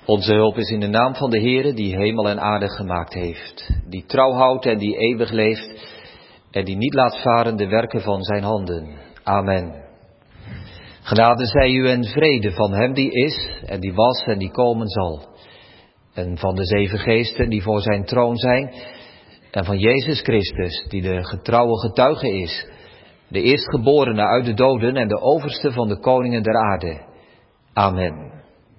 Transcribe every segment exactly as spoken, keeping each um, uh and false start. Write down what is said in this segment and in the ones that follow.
Onze hulp is in de naam van de Heere die hemel en aarde gemaakt heeft, die trouw houdt en die eeuwig leeft en die niet laat varen de werken van zijn handen. Amen. Genade zij u en vrede van hem die is en die was en die komen zal. En van de zeven geesten die voor zijn troon zijn en van Jezus Christus die de getrouwe getuige is, de eerstgeborene uit de doden en de overste van de koningen der aarde. Amen.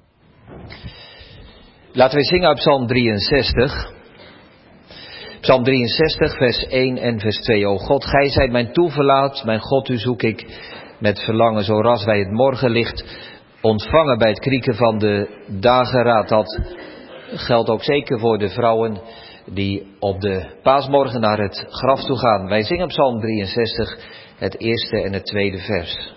Laten we zingen uit Psalm drieënzestig. Psalm drieënzestig, vers één en vers twee. O God, gij zijt mijn toeverlaat, mijn God, u zoek ik met verlangen, zo ras wij het morgenlicht ontvangen bij het krieken van de dageraad. Dat geldt ook zeker voor de vrouwen die op de paasmorgen naar het graf toe gaan. Wij zingen Psalm drieënzestig, het eerste en het tweede vers.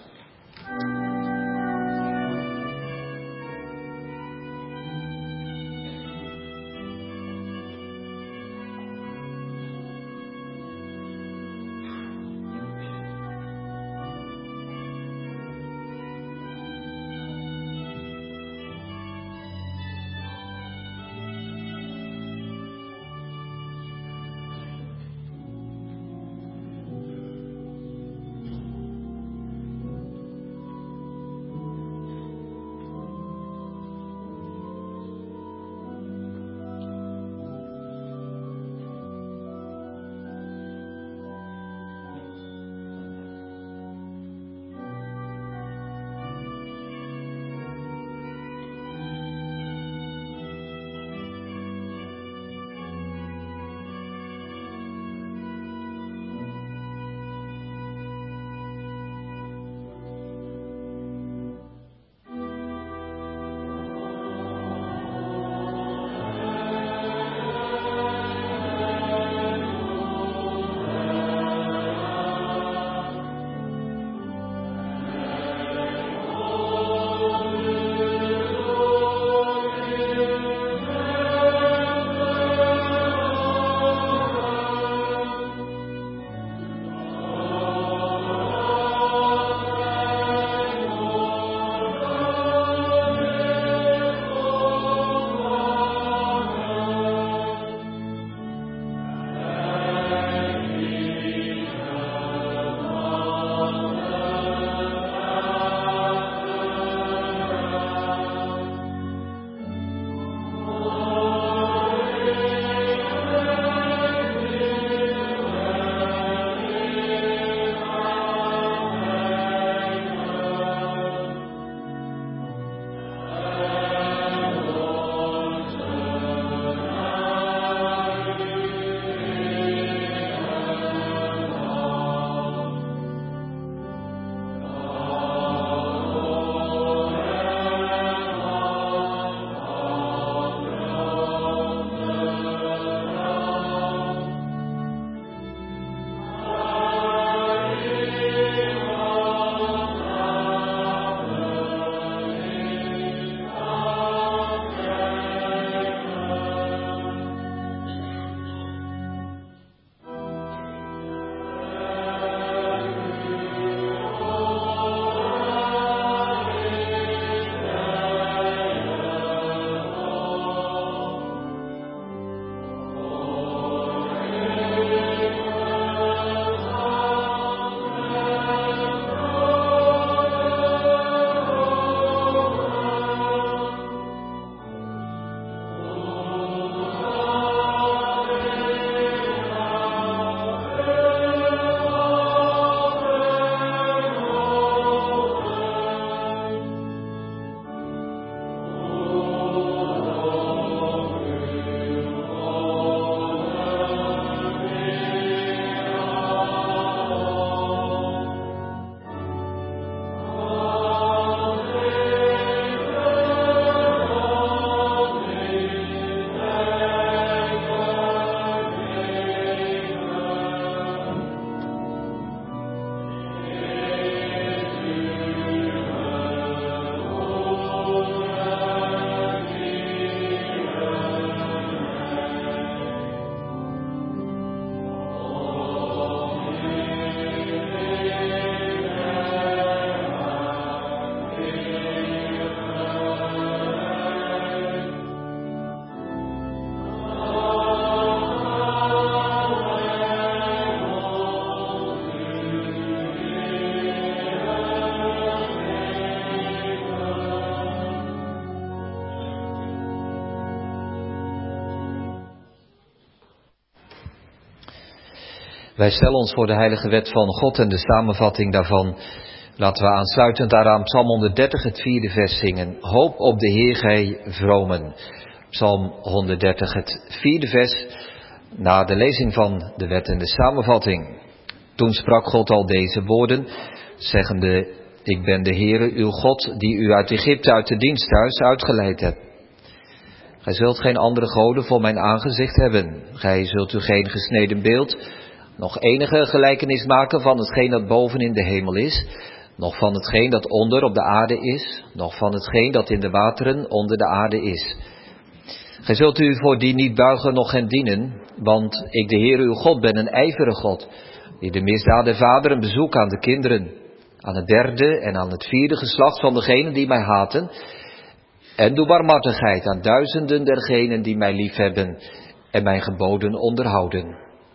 Wij stellen ons voor de heilige wet van God en de samenvatting daarvan. Laten we aansluitend daaraan Psalm honderddertig, het vierde vers zingen. Hoop op de Heer, gij vromen. Psalm honderddertig, het vierde vers, na de lezing van de wet en de samenvatting. Toen sprak God al deze woorden, zeggende: Ik ben de Heere, uw God, die u uit Egypte, uit de diensthuis uitgeleid hebt. Gij zult geen andere goden voor mijn aangezicht hebben. Gij zult u geen gesneden beeld, nog enige gelijkenis maken van hetgeen dat boven in de hemel is, nog van hetgeen dat onder op de aarde is, nog van hetgeen dat in de wateren onder de aarde is. Gij zult u voor die niet buigen, noch hen dienen, want ik, de Heere uw God, ben een ijverige God, die de misdaad der vaderen bezoekt aan de kinderen, aan het derde en aan het vierde geslacht van degenen die mij haten, en doe barmhartigheid aan duizenden dergenen die mij liefhebben en mijn geboden onderhouden.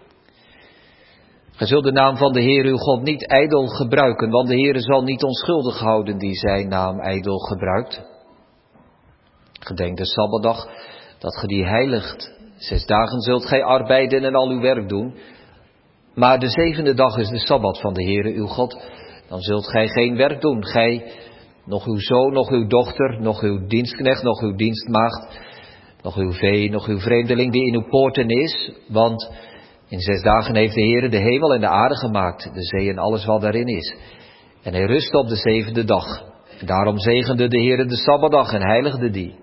Gij zult de naam van de Heere uw God niet ijdel gebruiken, want de Heere zal niet onschuldig houden die zijn naam ijdel gebruikt. Gedenk de Sabbatdag, dat ge die heiligt. Zes dagen zult gij arbeiden en al uw werk doen. Maar de zevende dag is de Sabbat van de Heere uw God. Dan zult gij geen werk doen, gij, nog uw zoon, nog uw dochter, nog uw dienstknecht, nog uw dienstmaagd, nog uw vee, nog uw vreemdeling die in uw poorten is. Want in zes dagen heeft de Heere de hemel en de aarde gemaakt, de zee en alles wat daarin is. En hij rustte op de zevende dag. En daarom zegende de Heere de Sabbatdag en heiligde die.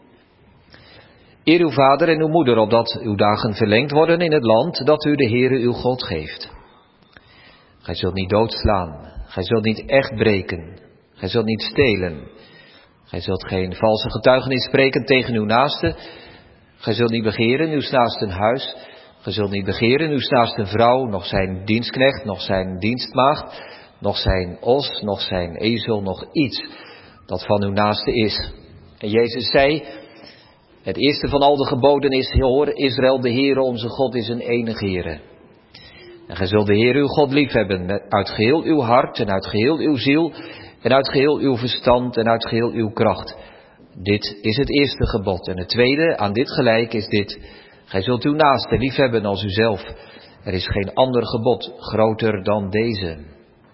Eer uw vader en uw moeder, opdat uw dagen verlengd worden in het land dat u de Heere uw God geeft. Gij zult niet doodslaan, gij zult niet echt breken, gij zult niet stelen, gij zult geen valse getuigenis spreken tegen uw naaste, gij zult niet begeren uw naasten huis, gij zult niet begeren uw naasten vrouw, nog zijn dienstknecht, nog zijn dienstmaagd, nog zijn os, nog zijn ezel, nog iets dat van uw naaste is. En Jezus zei: Het eerste van al de geboden is: Hoor Israël, de Heere onze God is een enige Heere. En gij zult de Heer uw God liefhebben uit geheel uw hart en uit geheel uw ziel en uit geheel uw verstand en uit geheel uw kracht. Dit is het eerste gebod. En het tweede, aan dit gelijk, is dit: gij zult uw naaste liefhebben als uzelf. Er is geen ander gebod groter dan deze.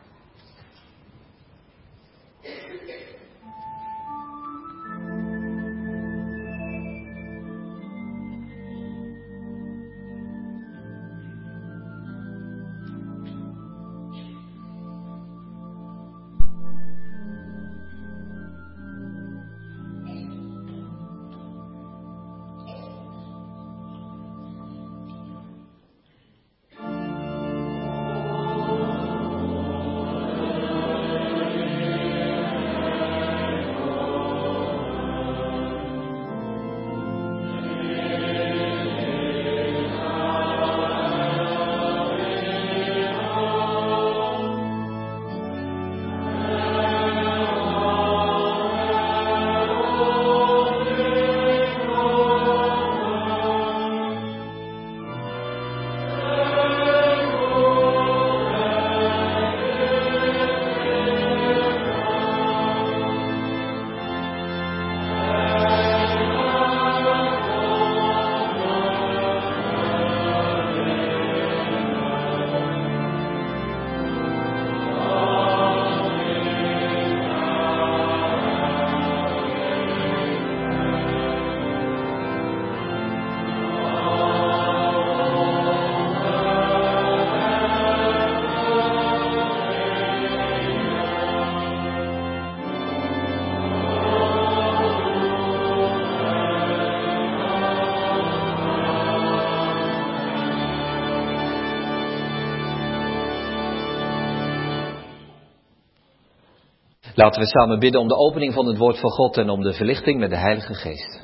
Laten we samen bidden om de opening van het woord van God en om de verlichting met de Heilige Geest.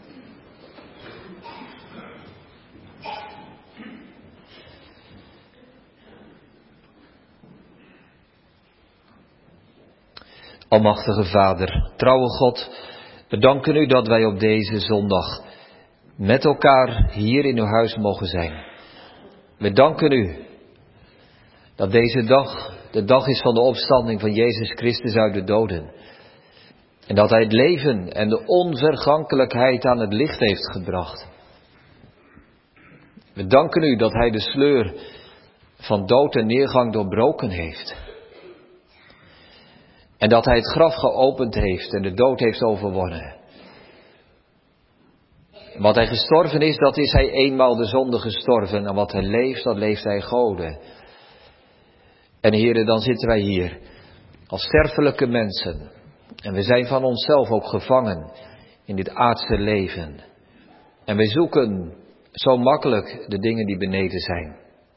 Almachtige Vader, trouwe God, we danken u dat wij op deze zondag met elkaar hier in uw huis mogen zijn. We danken u dat deze dag de dag is van de opstanding van Jezus Christus uit de doden. En dat hij het leven en de onvergankelijkheid aan het licht heeft gebracht. We danken u dat hij de sleur van dood en neergang doorbroken heeft. En dat hij het graf geopend heeft en de dood heeft overwonnen. Wat hij gestorven is, dat is hij eenmaal de zonde gestorven. En wat hij leeft, dat leeft hij Gode. En heren, dan zitten wij hier als sterfelijke mensen. En we zijn van onszelf ook gevangen in dit aardse leven. En wij zoeken zo makkelijk de dingen die beneden zijn.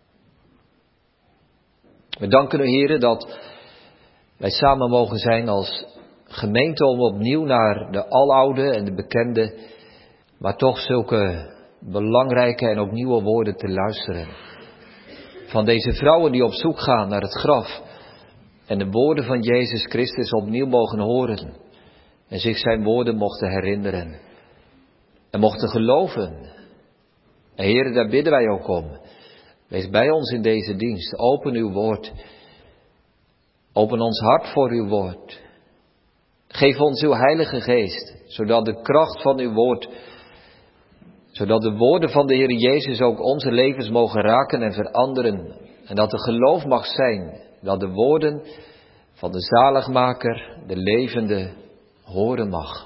We danken u, heren, dat wij samen mogen zijn als gemeente om opnieuw naar de aloude en de bekende, maar toch zulke belangrijke en ook nieuwe woorden te luisteren. Van deze vrouwen die op zoek gaan naar het graf en de woorden van Jezus Christus opnieuw mogen horen en zich zijn woorden mochten herinneren en mochten geloven. En heren, daar bidden wij ook om. Wees bij ons in deze dienst. Open uw woord. Open ons hart voor uw woord. Geef ons uw Heilige Geest, zodat de kracht van uw woord, zodat de woorden van de Heer Jezus ook onze levens mogen raken en veranderen. En dat er geloof mag zijn, dat de woorden van de zaligmaker, de levende, horen mag.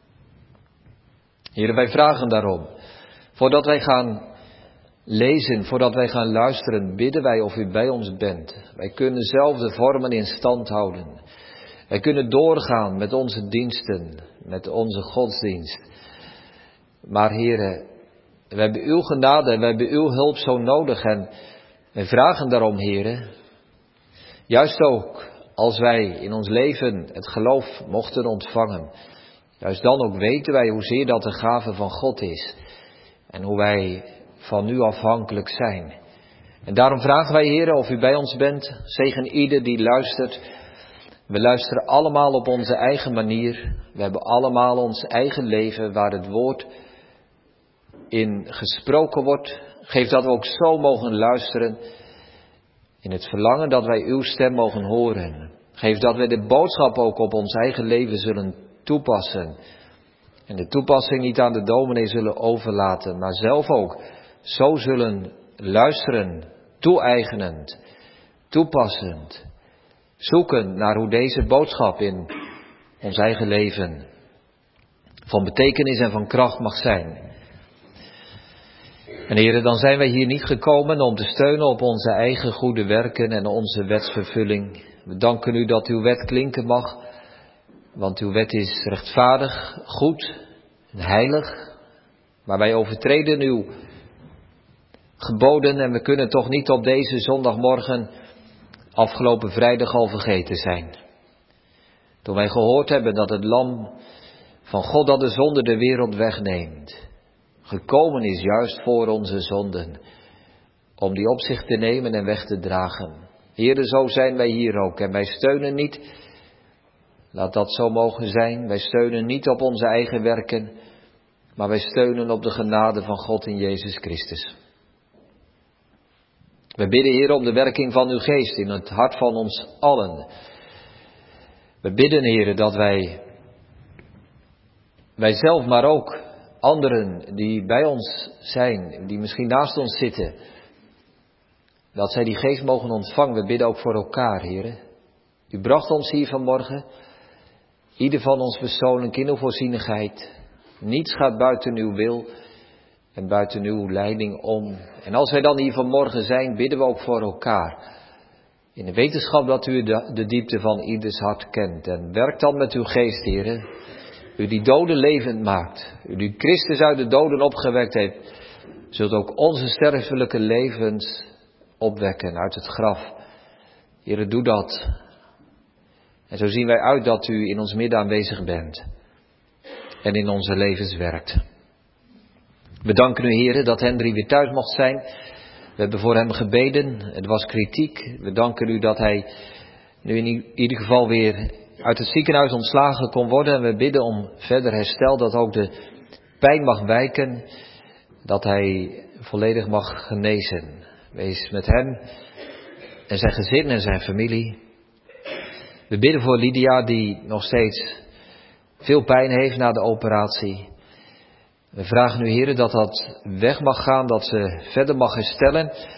Heer, wij vragen daarom, voordat wij gaan lezen, voordat wij gaan luisteren, bidden wij of u bij ons bent. Wij kunnen zelf de vormen in stand houden. Wij kunnen doorgaan met onze diensten, met onze godsdienst. Maar heren, we hebben uw genade en we hebben uw hulp zo nodig. En wij vragen daarom, heren, juist ook als wij in ons leven het geloof mochten ontvangen. Juist dan ook weten wij hoezeer dat de gave van God is. En hoe wij van u afhankelijk zijn. En daarom vragen wij, heren, of u bij ons bent. Zegen ieder die luistert. We luisteren allemaal op onze eigen manier. We hebben allemaal ons eigen leven waar het woord in gesproken wordt. Geef dat we ook zo mogen luisteren. In het verlangen dat wij uw stem mogen horen. Geef dat we de boodschap ook op ons eigen leven zullen toepassen. En de toepassing niet aan de dominee zullen overlaten, maar zelf ook zo zullen luisteren, toe-eigenend, toepassend. Zoeken naar hoe deze boodschap in ons eigen leven van betekenis en van kracht mag zijn. En heren, dan zijn wij hier niet gekomen om te steunen op onze eigen goede werken en onze wetsvervulling. We danken u dat uw wet klinken mag, want uw wet is rechtvaardig, goed en heilig. Maar wij overtreden uw geboden en we kunnen toch niet op deze zondagmorgen afgelopen vrijdag al vergeten zijn. Toen wij gehoord hebben dat het lam van God dat de zonde de wereld wegneemt, gekomen is juist voor onze zonden, om die op zich te nemen en weg te dragen. Heere, zo zijn wij hier ook en wij steunen niet, laat dat zo mogen zijn, wij steunen niet op onze eigen werken, maar wij steunen op de genade van God in Jezus Christus. We bidden, Heer, om de werking van uw geest in het hart van ons allen. We bidden, Heer, dat wij, wij zelf, maar ook anderen die bij ons zijn, die misschien naast ons zitten, dat zij die geest mogen ontvangen. We bidden ook voor elkaar, Heer. U bracht ons hier vanmorgen, ieder van ons persoonlijk in uw voorzienigheid. Niets gaat buiten uw wil en buiten uw leiding om. En als wij dan hier vanmorgen zijn, bidden we ook voor elkaar. In de wetenschap dat u de, de diepte van ieders hart kent. En werk dan met uw geest, Heer. U die doden levend maakt. U die Christus uit de doden opgewekt heeft. Zult ook onze sterfelijke levens opwekken uit het graf. Heer, doe dat. En zo zien wij uit dat u in ons midden aanwezig bent. En in onze levens werkt. We danken u, Heer, dat Hendrik weer thuis mocht zijn. We hebben voor hem gebeden. Het was kritiek. We danken u dat hij nu in ieder geval weer uit het ziekenhuis ontslagen kon worden. En we bidden om verder herstel, dat ook de pijn mag wijken. Dat hij volledig mag genezen. Wees met hem en zijn gezin en zijn familie. We bidden voor Lydia, die nog steeds veel pijn heeft na de operatie. We vragen u, Heer, dat dat weg mag gaan, dat ze verder mag herstellen.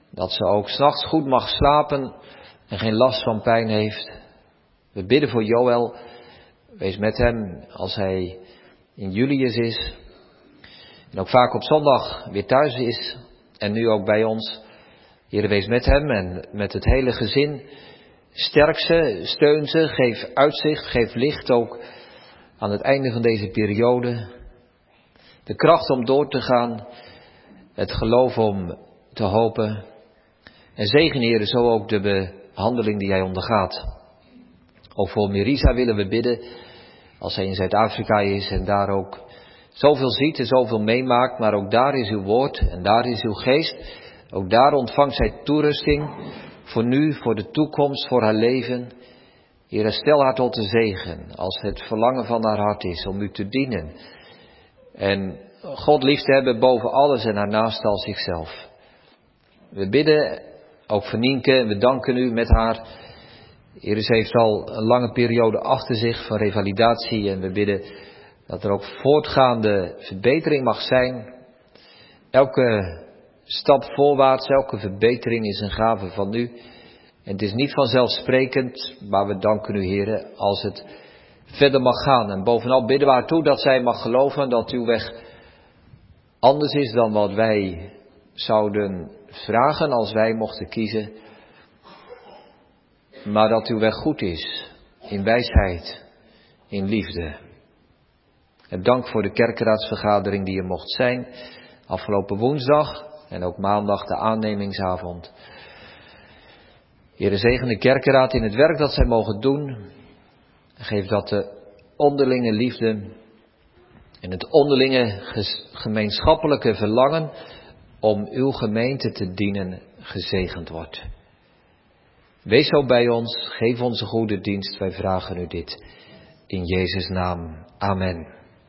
Dat ze ook 's nachts goed mag slapen en geen last van pijn heeft. We bidden voor Joël. Wees met hem als hij in Julius is. En ook vaak op zondag weer thuis is. En nu ook bij ons. Heere, wees met hem en met het hele gezin. Sterk ze, steun ze, geef uitzicht, geef licht ook aan het einde van deze periode. De kracht om door te gaan. Het geloof om te hopen. En zegen, Heere, zo ook de behandeling die hij ondergaat. Ook voor Mirisa willen we bidden, als hij in Zuid-Afrika is en daar ook zoveel ziet en zoveel meemaakt. Maar ook daar is uw woord en daar is uw geest. Ook daar ontvangt zij toerusting voor nu, voor de toekomst, voor haar leven. Heere, stel haar tot de zegen, als het verlangen van haar hart is om u te dienen. En God lief te hebben boven alles en haar naaste als zichzelf. We bidden ook voor Nienke en we danken u met haar. Heere, ze heeft al een lange periode achter zich van revalidatie en we bidden dat er ook voortgaande verbetering mag zijn. Elke stap voorwaarts, elke verbetering is een gave van u. En het is niet vanzelfsprekend, maar we danken u, Heere, als het verder mag gaan. En bovenal bidden we haar toe dat zij mag geloven dat uw weg anders is dan wat wij zouden vragen als wij mochten kiezen. Maar dat uw weg goed is, in wijsheid, in liefde. En dank voor de kerkenraadsvergadering die er mocht zijn, afgelopen woensdag en ook maandag de aannemingsavond. Heere, zegen de kerkenraad in het werk dat zij mogen doen. Geef dat de onderlinge liefde en het onderlinge gemeenschappelijke verlangen om uw gemeente te dienen gezegend wordt. Wees zo bij ons, geef ons een goede dienst, wij vragen u dit in Jezus' naam. Amen.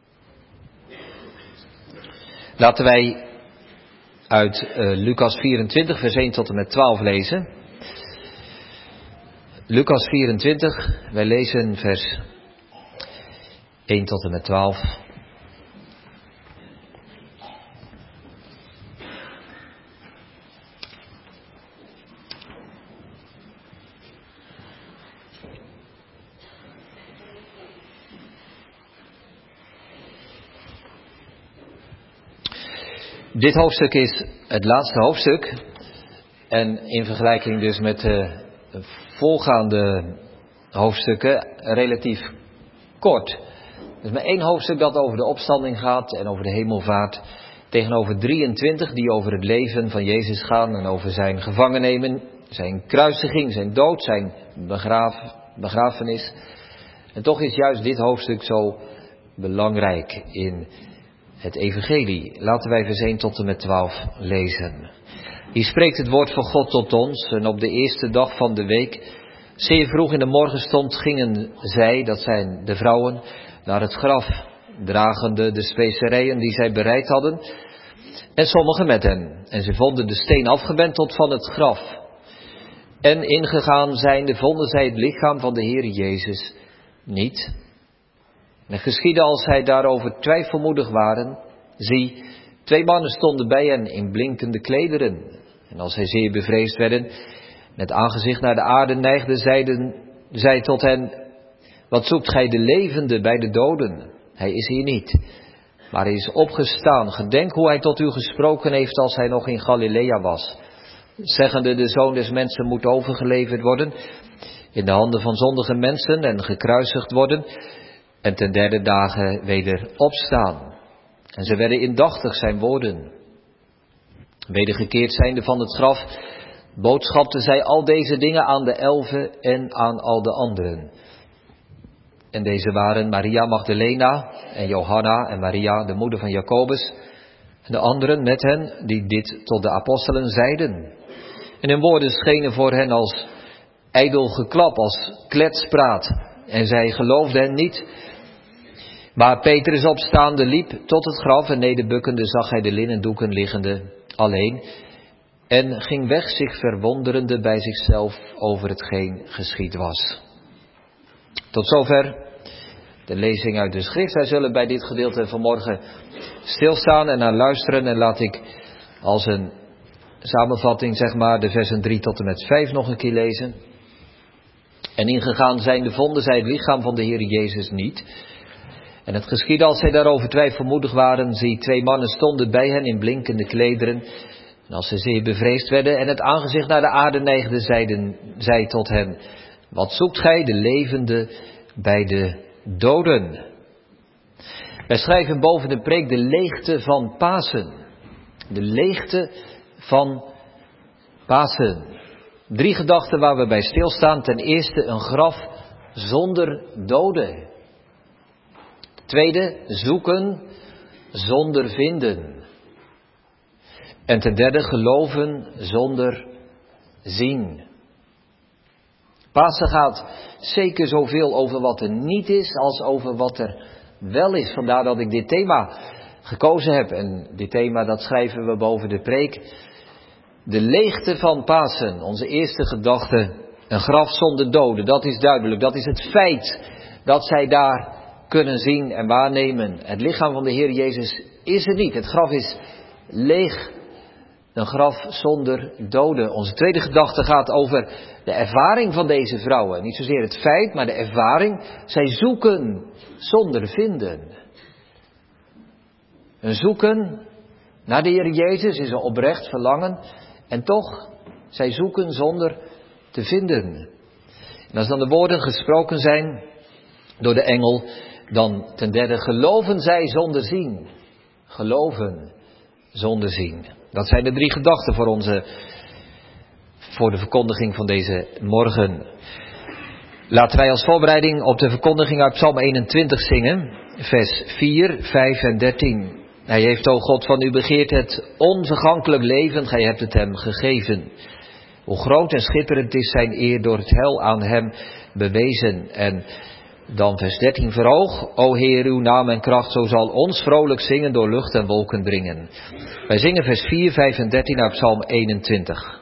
Laten wij uit uh, Lucas vierentwintig, vers één tot en met twaalf lezen. Lucas vierentwintig, wij lezen vers één tot en met twaalf. Dit hoofdstuk is het laatste hoofdstuk en in vergelijking dus met de voorgaande hoofdstukken relatief kort. Er is maar één hoofdstuk dat over de opstanding gaat en over de hemelvaart, tegenover drieëntwintig die over het leven van Jezus gaan en over zijn gevangennemen, zijn kruisiging, zijn dood, zijn begraaf, begrafenis. En toch is juist dit hoofdstuk zo belangrijk in het evangelie. Laten wij vers één tot en met twaalf lezen. Hier spreekt het woord van God tot ons en op de eerste dag van de week, zeer vroeg in de morgenstond, gingen zij, dat zijn de vrouwen, naar het graf, dragende de specerijen die zij bereid hadden en sommigen met hen. En ze vonden de steen afgewenteld van het graf. En ingegaan zijnde vonden zij het lichaam van de Heer Jezus niet. En het geschiedde als zij daarover twijfelmoedig waren. Zie, twee mannen stonden bij hen in blinkende klederen. En als zij zeer bevreesd werden, met aangezicht naar de aarde neigden, zeiden zij tot hen: wat zoekt gij de levende bij de doden? Hij is hier niet, maar hij is opgestaan. Gedenk hoe hij tot u gesproken heeft als hij nog in Galilea was. Zeggende, de Zoon des Mensen moet overgeleverd worden in de handen van zondige mensen en gekruisigd worden en ten derde dagen weder opstaan. En ze werden indachtig zijn woorden. Wedergekeerd zijnde van het graf, boodschapten zij al deze dingen aan de elfen en aan al de anderen. En deze waren Maria Magdalena en Johanna en Maria, de moeder van Jacobus, en de anderen met hen die dit tot de apostelen zeiden. En hun woorden schenen voor hen als ijdel geklap, als kletspraat. En zij geloofden hen niet. Maar Petrus opstaande liep tot het graf en nederbukkende zag hij de linnendoeken liggende alleen. En ging weg zich verwonderende bij zichzelf over hetgeen geschied was. Tot zover de lezing uit de schrift. Wij zullen bij dit gedeelte vanmorgen stilstaan en naar luisteren. En laat ik als een samenvatting zeg maar de versen drie tot en met vijf nog een keer lezen. En ingegaan zijnde vonden zij het lichaam van de Heer Jezus niet. En het geschiedde als zij daarover twijfelmoedig waren, zie twee mannen stonden bij hen in blinkende klederen. En als ze zeer bevreesd werden en het aangezicht naar de aarde neigden, zeiden zij tot hen: wat zoekt gij de levende bij de doden? Wij schrijven boven de preek de leegte van Pasen. De leegte van Pasen. Drie gedachten waar we bij stilstaan. Ten eerste een graf zonder doden. Tweede, zoeken zonder vinden. En ten derde, geloven zonder zien. Pasen gaat zeker zoveel over wat er niet is als over wat er wel is. Vandaar dat ik dit thema gekozen heb. En dit thema dat schrijven we boven de preek. De leegte van Pasen. Onze eerste gedachte. Een graf zonder doden. Dat is duidelijk. Dat is het feit dat zij daar kunnen zien en waarnemen. Het lichaam van de Heer Jezus is er niet. Het graf is leeg. Een graf zonder doden. Onze tweede gedachte gaat over de ervaring van deze vrouwen. Niet zozeer het feit, maar de ervaring. Zij zoeken zonder vinden. Een zoeken naar de Heer Jezus is een oprecht verlangen. En toch, zij zoeken zonder te vinden. En als dan de woorden gesproken zijn door de engel, dan ten derde geloven zij zonder zien. Geloven zonder zien. Dat zijn de drie gedachten voor onze, voor de verkondiging van deze morgen. Laten wij als voorbereiding op de verkondiging uit Psalm eenentwintig zingen. Vers vier, vijf en dertien. Hij heeft, o God, van u begeerd het onvergankelijk leven, gij hebt het hem gegeven. Hoe groot en schitterend is zijn eer door het heil aan hem bewezen. En dan vers dertien, verhoog, o Heer, uw naam en kracht, zo zal ons vrolijk zingen door lucht en wolken dringen. Wij zingen vers vier, vijf en dertien uit Psalm eenentwintig.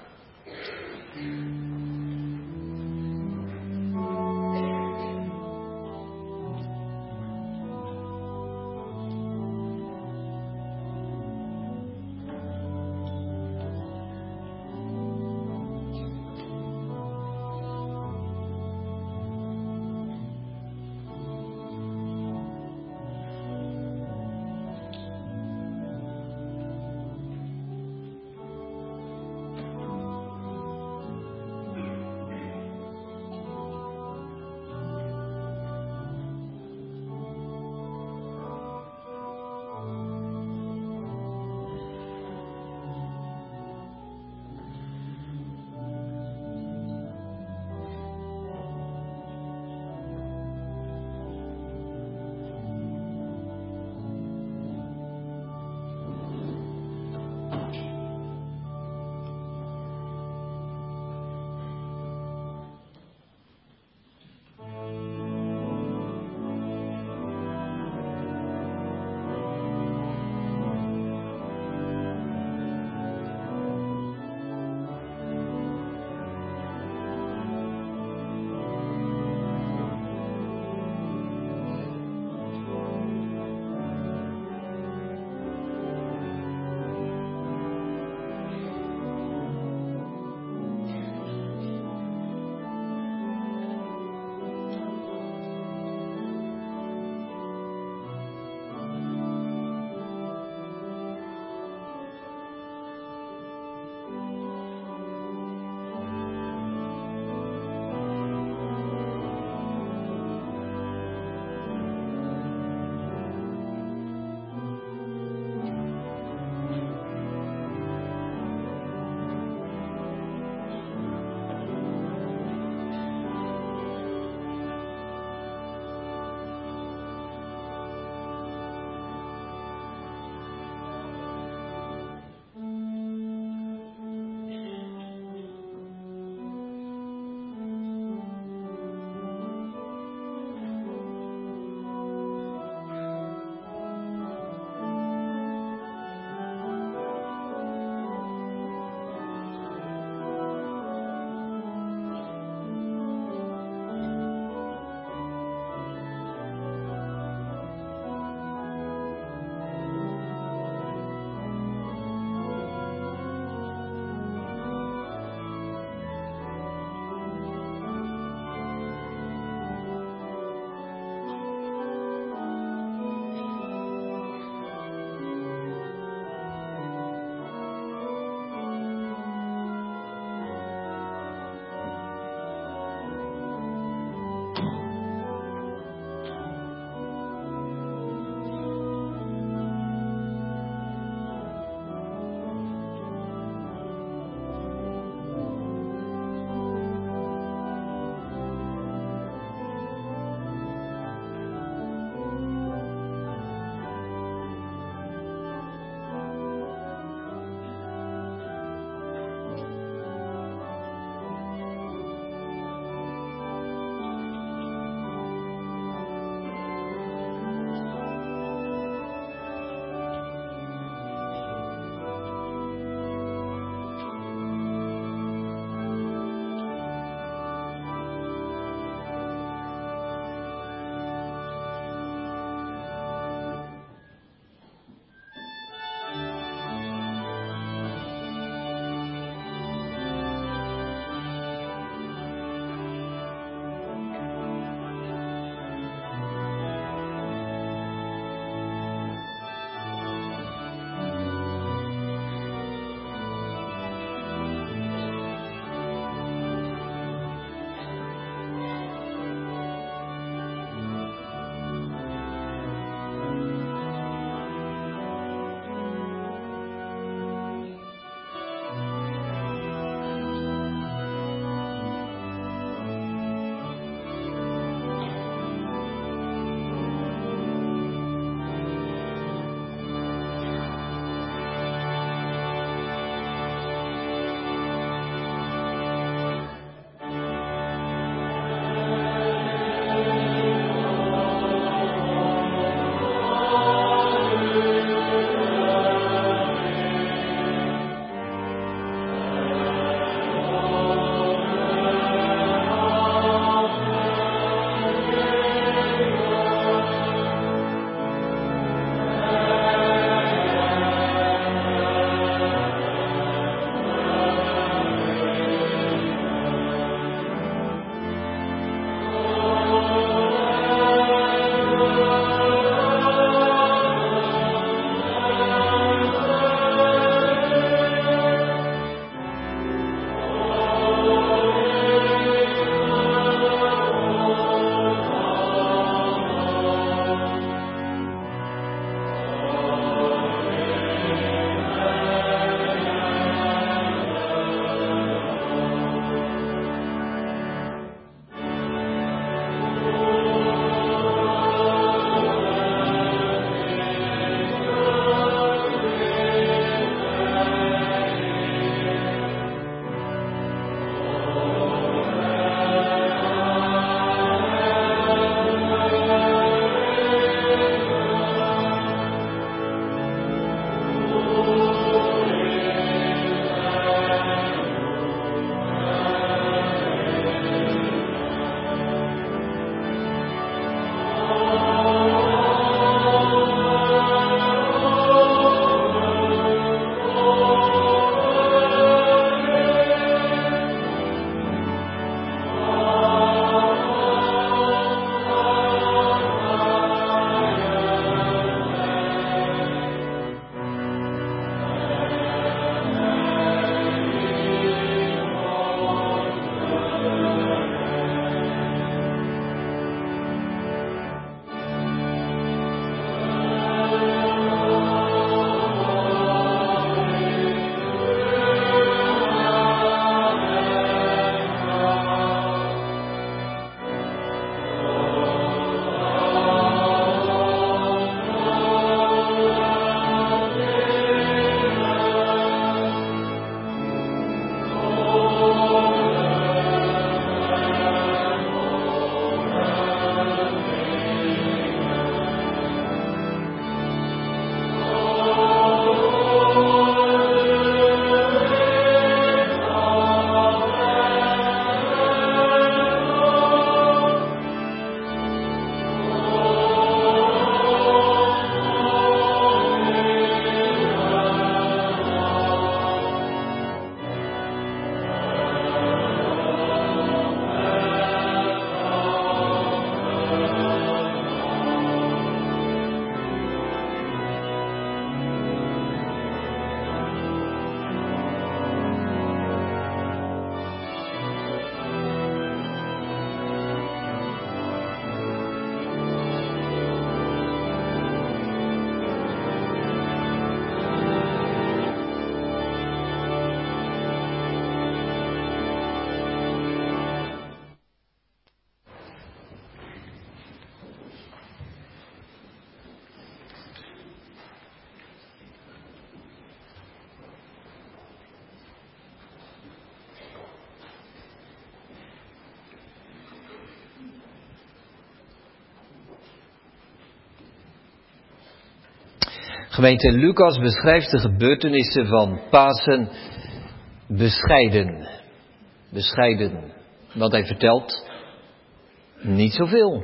Gemeente, Lucas beschrijft de gebeurtenissen van Pasen bescheiden. Bescheiden. Wat hij vertelt, niet zoveel.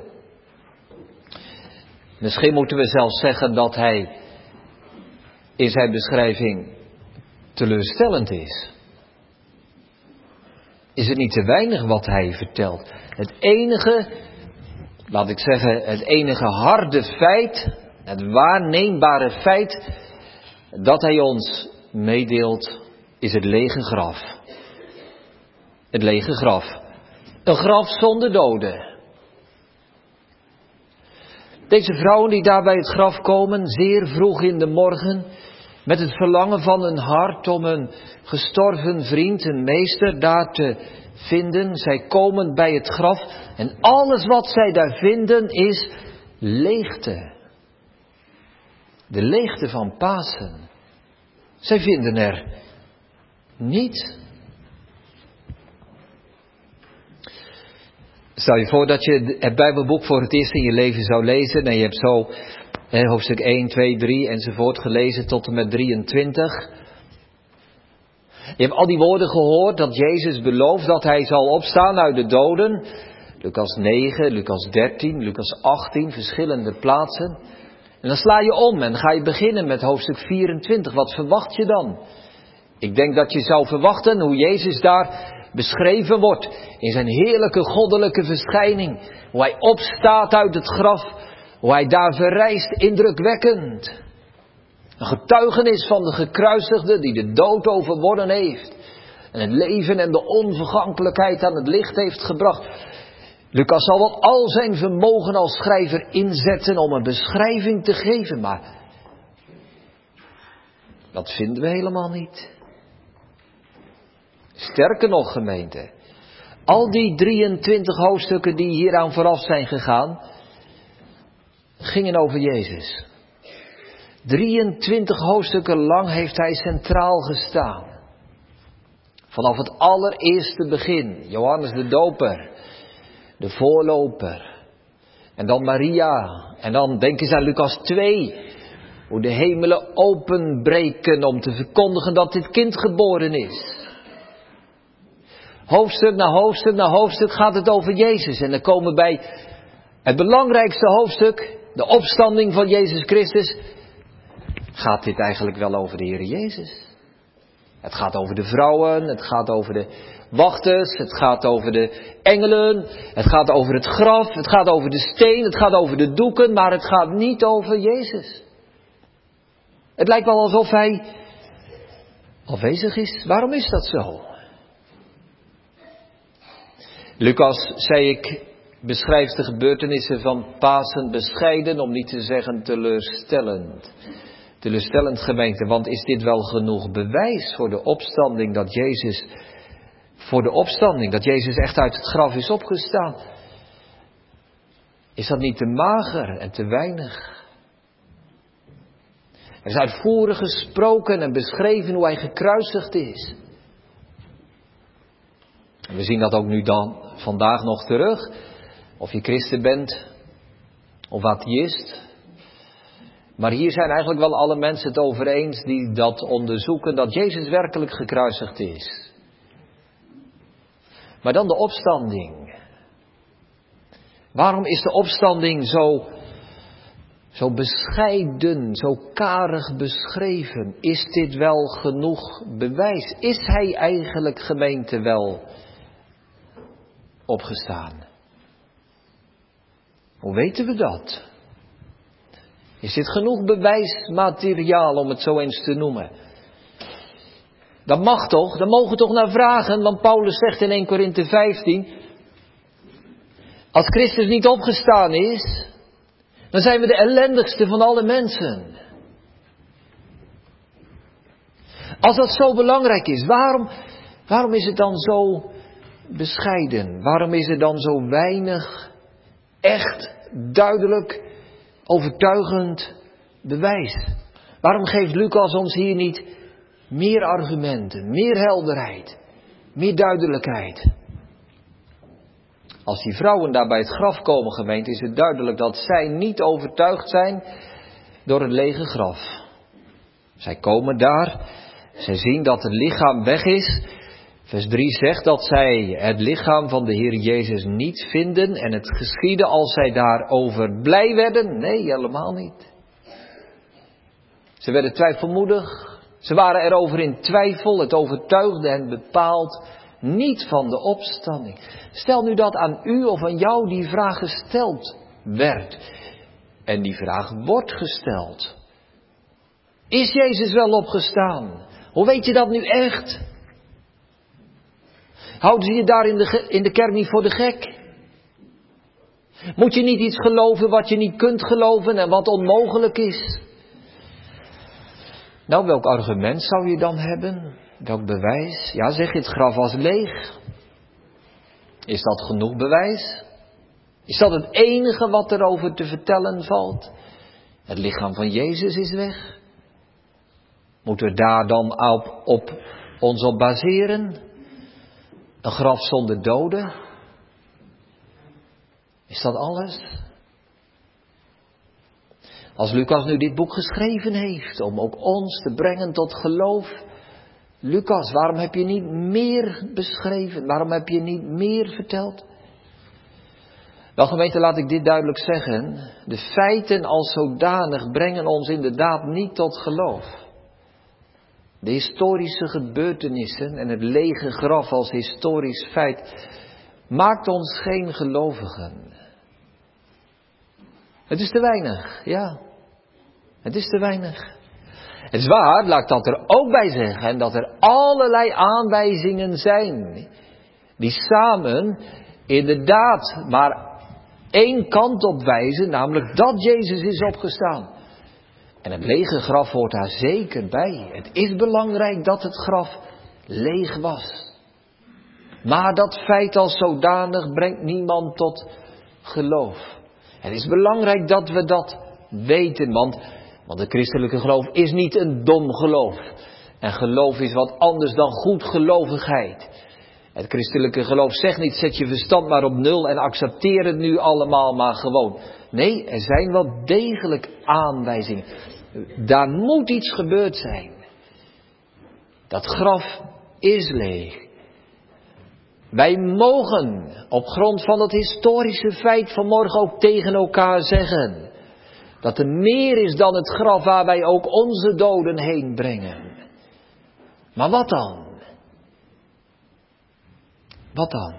Misschien moeten we zelfs zeggen dat hij in zijn beschrijving teleurstellend is. Is het niet te weinig wat hij vertelt? Het enige, laat ik zeggen, het enige harde feit, het waarneembare feit dat hij ons meedeelt, is het lege graf. Het lege graf. Een graf zonder doden. Deze vrouwen die daar bij het graf komen, zeer vroeg in de morgen, met het verlangen van hun hart om een gestorven vriend, een meester, daar te vinden. Zij komen bij het graf en alles wat zij daar vinden is leegte. De leegte van Pasen. Zij vinden er niets. Stel je voor dat je het Bijbelboek voor het eerst in je leven zou lezen en je hebt zo eh, hoofdstuk één, twee, drie enzovoort gelezen tot en met drieëntwintig. Je hebt al die woorden gehoord dat Jezus belooft dat hij zal opstaan uit de doden. Lucas negen, Lucas dertien, Lucas achttien, verschillende plaatsen. En dan sla je om en ga je beginnen met hoofdstuk vierentwintig. Wat verwacht je dan? Ik denk dat je zou verwachten hoe Jezus daar beschreven wordt in zijn heerlijke goddelijke verschijning. Hoe hij opstaat uit het graf. Hoe hij daar verrijst, indrukwekkend. Een getuigenis van de gekruisigde die de dood overwonnen heeft. En het leven en de onvergankelijkheid aan het licht heeft gebracht. Lucas zal wel al zijn vermogen als schrijver inzetten om een beschrijving te geven. Maar dat vinden we helemaal niet. Sterker nog, gemeente. Al die drieëntwintig hoofdstukken die hieraan vooraf zijn gegaan, gingen over Jezus. drieëntwintig hoofdstukken lang heeft hij centraal gestaan. Vanaf het allereerste begin. Johannes de Doper. De voorloper. En dan Maria. En dan denk eens aan Lucas twee. Hoe de hemelen openbreken om te verkondigen dat dit kind geboren is. Hoofdstuk na hoofdstuk na hoofdstuk gaat het over Jezus. En dan komen we bij het belangrijkste hoofdstuk. De opstanding van Jezus Christus. Gaat dit eigenlijk wel over de Heer Jezus? Het gaat over de vrouwen, het gaat over de wachters, het gaat over de engelen, het gaat over het graf, het gaat over de steen, het gaat over de doeken, maar het gaat niet over Jezus. Het lijkt wel alsof hij afwezig is. Waarom is dat zo? Lucas, zei ik, beschrijft de gebeurtenissen van Pasen bescheiden, om niet te zeggen teleurstellend. Teleurstellend, gemeente, want is dit wel genoeg bewijs voor de opstanding dat Jezus, voor de opstanding dat Jezus echt uit het graf is opgestaan? Is dat niet te mager en te weinig? Er is uitvoerig gesproken en beschreven hoe hij gekruisigd is. En we zien dat ook nu dan, vandaag nog terug. Of je christen bent, of atheïst. Maar hier zijn eigenlijk wel alle mensen het over eens die dat onderzoeken, dat Jezus werkelijk gekruisigd is. Maar dan de opstanding. Waarom is de opstanding zo, zo bescheiden, zo karig beschreven? Is dit wel genoeg bewijs? Is hij eigenlijk, gemeente, wel opgestaan? Hoe weten we dat? Is dit genoeg bewijsmateriaal om het zo eens te noemen? Dat mag toch, daar mogen we toch naar vragen, want Paulus zegt in eerste Korinthe vijftien, als Christus niet opgestaan is, dan zijn we de ellendigste van alle mensen. Als dat zo belangrijk is, waarom, waarom is het dan zo bescheiden? Waarom is er dan zo weinig echt, duidelijk, overtuigend bewijs? Waarom geeft Lucas ons hier niet meer argumenten, meer helderheid, meer duidelijkheid? Als die vrouwen daar bij het graf komen, gemeente, is het duidelijk dat zij niet overtuigd zijn door het lege graf. Zij komen daar, zij zien dat het lichaam weg is. Vers drie zegt dat zij het lichaam van de Heer Jezus niet vinden en het geschiedde als zij daarover blij werden. Nee, helemaal niet. Ze werden twijfelmoedig. Ze waren erover in twijfel. Het overtuigde hen bepaald niet van de opstanding. Stel nu dat aan u of aan jou die vraag gesteld werd. En die vraag wordt gesteld. Is Jezus wel opgestaan? Hoe weet je dat nu echt? Houden ze je daar in de, in de kerk niet voor de gek? Moet je niet iets geloven wat je niet kunt geloven en wat onmogelijk is? Nou, welk argument zou je dan hebben? Welk bewijs? Ja, zeg je het graf was leeg. Is dat genoeg bewijs? Is dat het enige wat erover te vertellen valt? Het lichaam van Jezus is weg. Moeten we daar dan op, op ons op baseren? Een graf zonder doden? Is dat alles? Als Lucas nu dit boek geschreven heeft, om ook ons te brengen tot geloof. Lucas, waarom heb je niet meer beschreven? Waarom heb je niet meer verteld? Wel gemeente, laat ik dit duidelijk zeggen. De feiten als zodanig brengen ons inderdaad niet tot geloof. De historische gebeurtenissen en het lege graf als historisch feit maakt ons geen gelovigen. Het is te weinig, ja. Het is te weinig. Het is waar, laat ik dat er ook bij zeggen, dat er allerlei aanwijzingen zijn die samen inderdaad maar één kant op wijzen, namelijk dat Jezus is opgestaan. En het lege graf hoort daar zeker bij. Het is belangrijk dat het graf leeg was. Maar dat feit als zodanig brengt niemand tot geloof. Het is belangrijk dat we dat weten, want, want het christelijke geloof is niet een dom geloof. En geloof is wat anders dan goedgelovigheid. Het christelijke geloof zegt niet, zet je verstand maar op nul en accepteer het nu allemaal maar gewoon. Nee, er zijn wel degelijk aanwijzingen. Daar moet iets gebeurd zijn. Dat graf is leeg. Wij mogen op grond van dat historische feit vanmorgen ook tegen elkaar zeggen dat er meer is dan het graf waar wij ook onze doden heen brengen. Maar wat dan? Wat dan?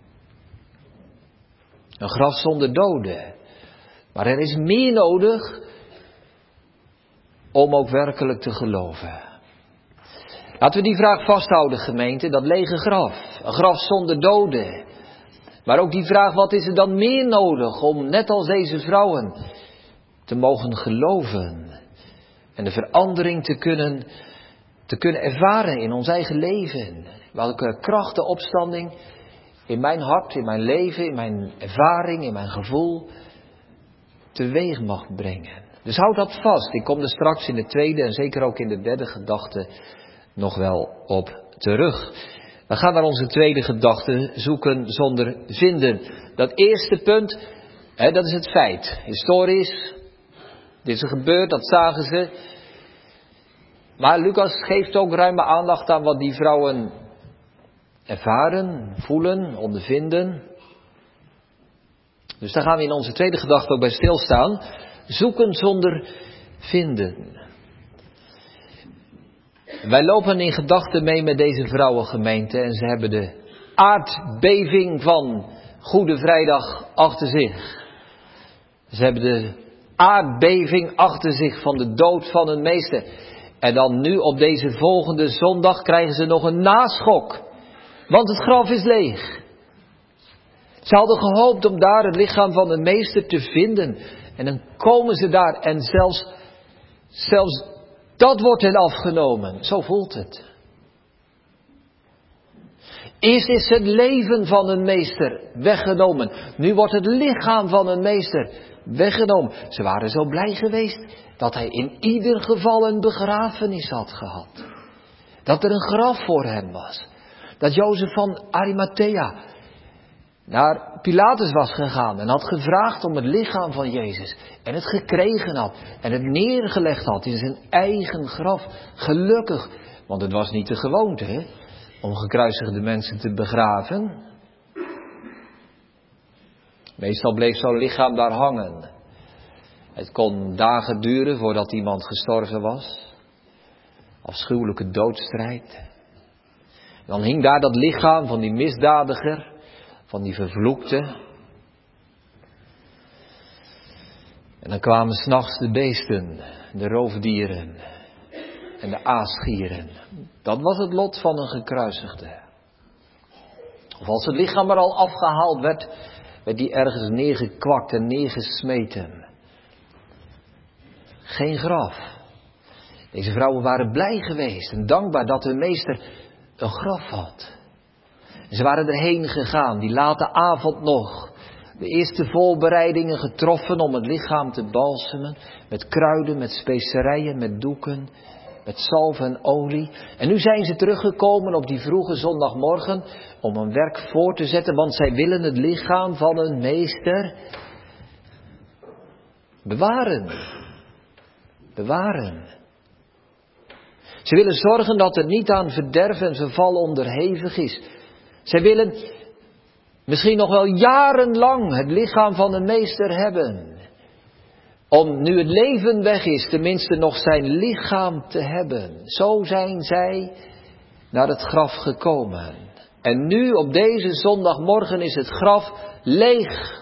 Een graf zonder doden. Maar er is meer nodig om ook werkelijk te geloven. Laten we die vraag vasthouden, gemeente, dat lege graf. Een graf zonder doden. Maar ook die vraag, wat is er dan meer nodig om, net als deze vrouwen, te mogen geloven. En de verandering te kunnen, te kunnen ervaren in ons eigen leven. Welke kracht de opstanding in mijn hart, in mijn leven, in mijn ervaring, in mijn gevoel teweeg mag brengen. Dus houd dat vast. Ik kom er straks in de tweede en zeker ook in de derde gedachte nog wel op terug. We gaan naar onze tweede gedachte, zoeken zonder vinden. Dat eerste punt, hè, dat is het feit. Historisch, dit is er gebeurd, dat zagen ze. Maar Lucas geeft ook ruime aandacht aan wat die vrouwen ervaren, voelen, ondervinden. Dus daar gaan we in onze tweede gedachte ook bij stilstaan. Zoeken zonder vinden. Wij lopen in gedachten mee met deze vrouwengemeente en ze hebben de aardbeving van Goede Vrijdag achter zich. Ze hebben de aardbeving achter zich van de dood van hun meester. En dan nu op deze volgende zondag krijgen ze nog een naschok. Want het graf is leeg. Ze hadden gehoopt om daar het lichaam van hun meester te vinden. En dan komen ze daar en zelfs, zelfs dat wordt hen afgenomen. Zo voelt het. Eerst is het leven van hun meester weggenomen. Nu wordt het lichaam van hun meester weggenomen. Ze waren zo blij geweest dat hij in ieder geval een begrafenis had gehad. Dat er een graf voor hem was. Dat Jozef van Arimathea naar Pilatus was gegaan en had gevraagd om het lichaam van Jezus. En het gekregen had en het neergelegd had in zijn eigen graf. Gelukkig, want het was niet de gewoonte, hè, om gekruisigde mensen te begraven. Meestal bleef zo'n lichaam daar hangen. Het kon dagen duren voordat iemand gestorven was. Afschuwelijke doodstrijd. Dan hing daar dat lichaam van die misdadiger, van die vervloekte. En dan kwamen 's nachts de beesten, de roofdieren en de aasgieren. Dat was het lot van een gekruisigde. Of als het lichaam maar al afgehaald werd, werd die ergens neergekwakt en neergesmeten. Geen graf. Deze vrouwen waren blij geweest en dankbaar dat hun meester een graf had. En ze waren erheen gegaan, die late avond nog. De eerste voorbereidingen getroffen om het lichaam te balsemen. Met kruiden, met specerijen, met doeken, met zalf en olie. En nu zijn ze teruggekomen op die vroege zondagmorgen om hun werk voor te zetten. Want zij willen het lichaam van hun meester bewaren. Bewaren. Ze willen zorgen dat het niet aan verderf en verval onderhevig is. Zij willen misschien nog wel jarenlang het lichaam van de meester hebben. Om nu het leven weg is, tenminste nog zijn lichaam te hebben. Zo zijn zij naar het graf gekomen. En nu op deze zondagmorgen is het graf leeg.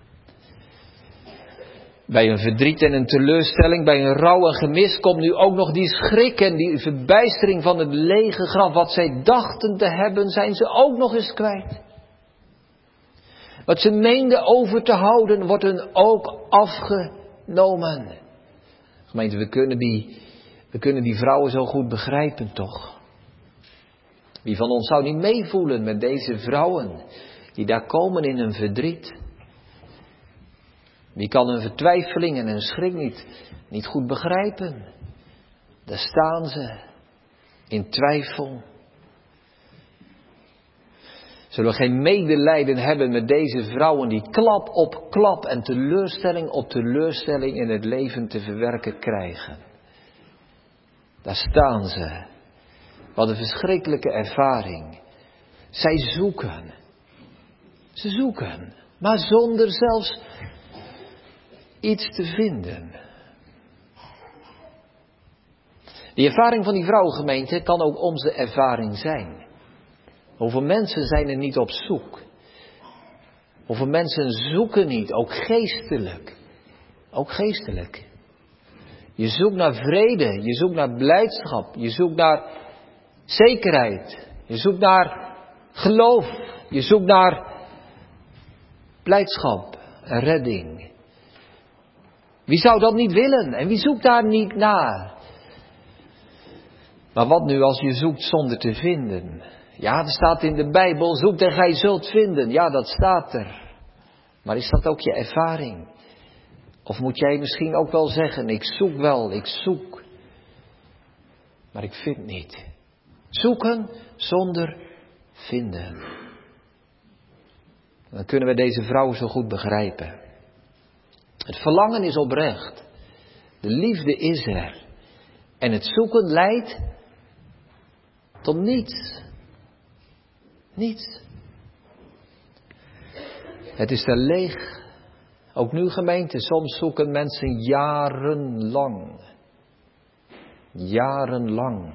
Bij een verdriet en een teleurstelling, bij een rouw en gemis komt nu ook nog die schrik en die verbijstering van het lege graf. Wat zij dachten te hebben, zijn ze ook nog eens kwijt. Wat ze meenden over te houden, wordt hun ook afgenomen. Gemeente, we kunnen die, we kunnen die vrouwen zo goed begrijpen, toch? Wie van ons zou niet meevoelen met deze vrouwen die daar komen in hun verdriet? Wie kan hun vertwijfeling en hun schrik niet, niet goed begrijpen? Daar staan ze in twijfel. Zullen we geen medelijden hebben met deze vrouwen die klap op klap en teleurstelling op teleurstelling in het leven te verwerken krijgen? Daar staan ze. Wat een verschrikkelijke ervaring. Zij zoeken. Ze zoeken, maar zonder zelfs iets te vinden. Die ervaring van die vrouwengemeente kan ook onze ervaring zijn. Hoeveel mensen zijn er niet op zoek? Hoeveel mensen zoeken niet, ook geestelijk. Ook geestelijk. Je zoekt naar vrede, je zoekt naar blijdschap, je zoekt naar zekerheid, je zoekt naar geloof, je zoekt naar blijdschap en redding. Wie zou dat niet willen en wie zoekt daar niet naar? Maar wat nu als je zoekt zonder te vinden? Ja, er staat in de Bijbel, zoek en gij zult vinden. Ja, dat staat er. Maar is dat ook je ervaring? Of moet jij misschien ook wel zeggen, ik zoek wel, ik zoek. Maar ik vind niet. Zoeken zonder vinden. Dan kunnen we deze vrouw zo goed begrijpen. Het verlangen is oprecht. De liefde is er. En het zoeken leidt tot niets. Niets. Het is er leeg. Ook nu gemeente, soms zoeken mensen jarenlang. Jarenlang.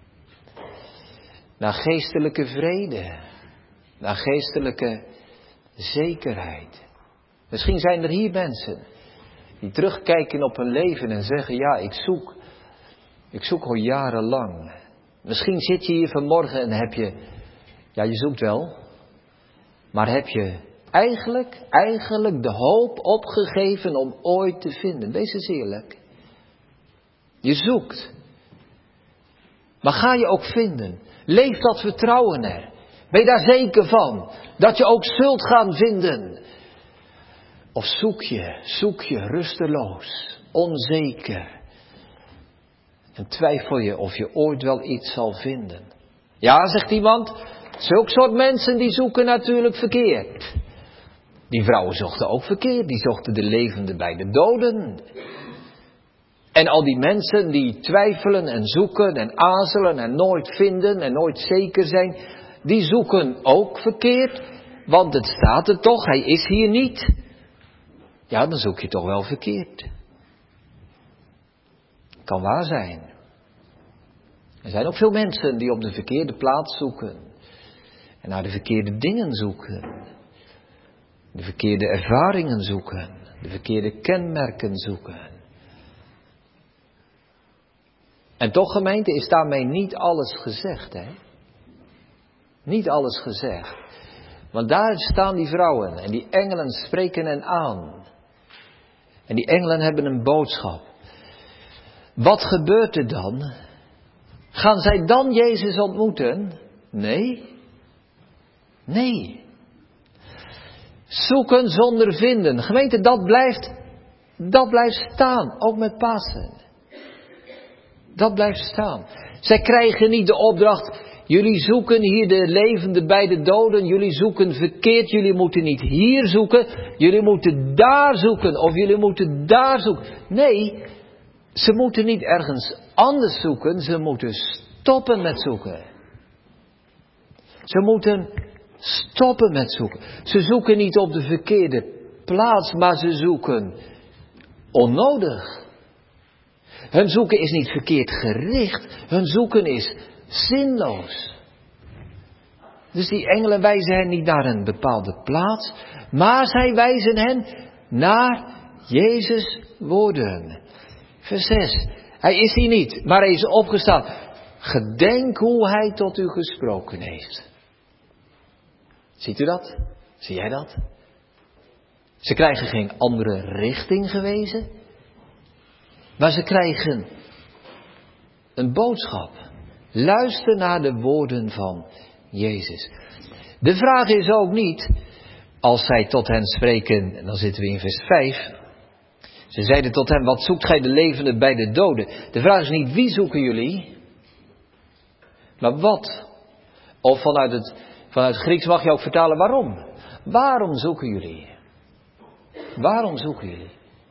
Naar geestelijke vrede. Naar geestelijke zekerheid. Misschien zijn er hier mensen die terugkijken op hun leven en zeggen, ja, ik zoek. Ik zoek al jarenlang. Misschien zit je hier vanmorgen en heb je, ja, je zoekt wel. Maar heb je eigenlijk, eigenlijk de hoop opgegeven om ooit te vinden. Wees eens eerlijk. Je zoekt. Maar ga je ook vinden? Leef dat vertrouwen er. Ben je daar zeker van? Dat je ook zult gaan vinden? Of zoek je, zoek je rusteloos, onzeker. En twijfel je of je ooit wel iets zal vinden? Ja, zegt iemand, zulke soort mensen die zoeken natuurlijk verkeerd. Die vrouwen zochten ook verkeerd. Die zochten de levenden bij de doden. En al die mensen die twijfelen en zoeken en aarzelen en nooit vinden en nooit zeker zijn, die zoeken ook verkeerd. Want het staat er toch, hij is hier niet. Ja, dan zoek je toch wel verkeerd. Kan waar zijn. Er zijn ook veel mensen die op de verkeerde plaats zoeken. En naar de verkeerde dingen zoeken. De verkeerde ervaringen zoeken. De verkeerde kenmerken zoeken. En toch, gemeente, is daarmee niet alles gezegd, hè? Niet alles gezegd. Want daar staan die vrouwen en die engelen spreken hen aan. En die engelen hebben een boodschap. Wat gebeurt er dan? Gaan zij dan Jezus ontmoeten? Nee. Nee. Zoeken zonder vinden. Gemeente, dat blijft, dat blijft staan. Ook met Pasen. Dat blijft staan. Zij krijgen niet de opdracht. Jullie zoeken hier de levenden bij de doden. Jullie zoeken verkeerd. Jullie moeten niet hier zoeken. Jullie moeten daar zoeken. Of jullie moeten daar zoeken. Nee. Ze moeten niet ergens anders zoeken. Ze moeten stoppen met zoeken. Ze moeten stoppen met zoeken. Ze zoeken niet op de verkeerde plaats. Maar ze zoeken onnodig. Hun zoeken is niet verkeerd gericht. Hun zoeken is zinloos. Dus die engelen wijzen hen niet naar een bepaalde plaats. Maar zij wijzen hen naar Jezus' woorden. Vers zes. Hij is hier niet, maar hij is opgestaan. Gedenk hoe hij tot u gesproken heeft. Ziet u dat? Zie jij dat? Ze krijgen geen andere richting gewezen. Maar ze krijgen een boodschap. Luister naar de woorden van Jezus. De vraag is ook niet, als zij tot hen spreken, en dan zitten we in vers vijf. Ze zeiden tot hem, wat zoekt gij de levenden bij de doden? De vraag is niet, wie zoeken jullie? Maar wat? Of vanuit het, vanuit het Grieks mag je ook vertalen, waarom? Waarom zoeken jullie? Waarom zoeken jullie?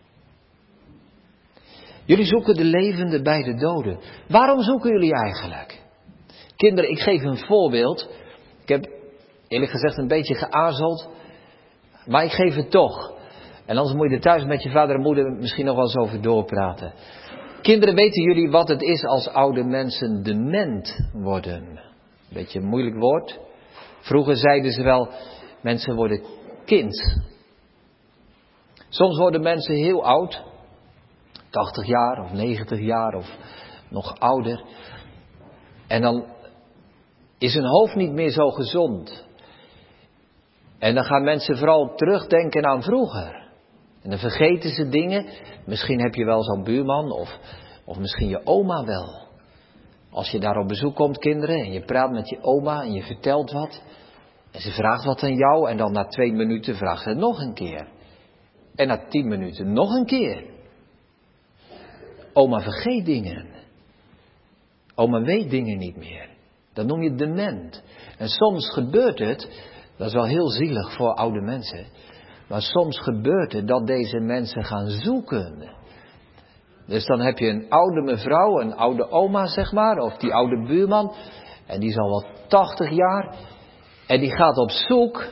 Jullie zoeken de levenden bij de doden. Waarom zoeken jullie eigenlijk? Kinderen, ik geef een voorbeeld. Ik heb eerlijk gezegd een beetje geaarzeld. Maar ik geef het toch. En anders moet je er thuis met je vader en moeder misschien nog wel eens over doorpraten. Kinderen, weten jullie wat het is als oude mensen dement worden? Beetje een moeilijk woord. Vroeger zeiden ze wel, mensen worden kind. Soms worden mensen heel oud. tachtig jaar of negentig jaar of nog ouder. En dan is hun hoofd niet meer zo gezond. En dan gaan mensen vooral terugdenken aan vroeger. En dan vergeten ze dingen. Misschien heb je wel zo'n buurman of, of misschien je oma wel. Als je daar op bezoek komt, kinderen, en je praat met je oma en je vertelt wat. En ze vraagt wat aan jou en dan na twee minuten vraagt ze het nog een keer. En na tien minuten nog een keer. Oma vergeet dingen. Oma weet dingen niet meer. Dat noem je dement. En soms gebeurt het, dat is wel heel zielig voor oude mensen. Maar soms gebeurt het dat deze mensen gaan zoeken. Dus dan heb je een oude mevrouw, een oude oma zeg maar, of die oude buurman. En die is al wel tachtig jaar. En die gaat op zoek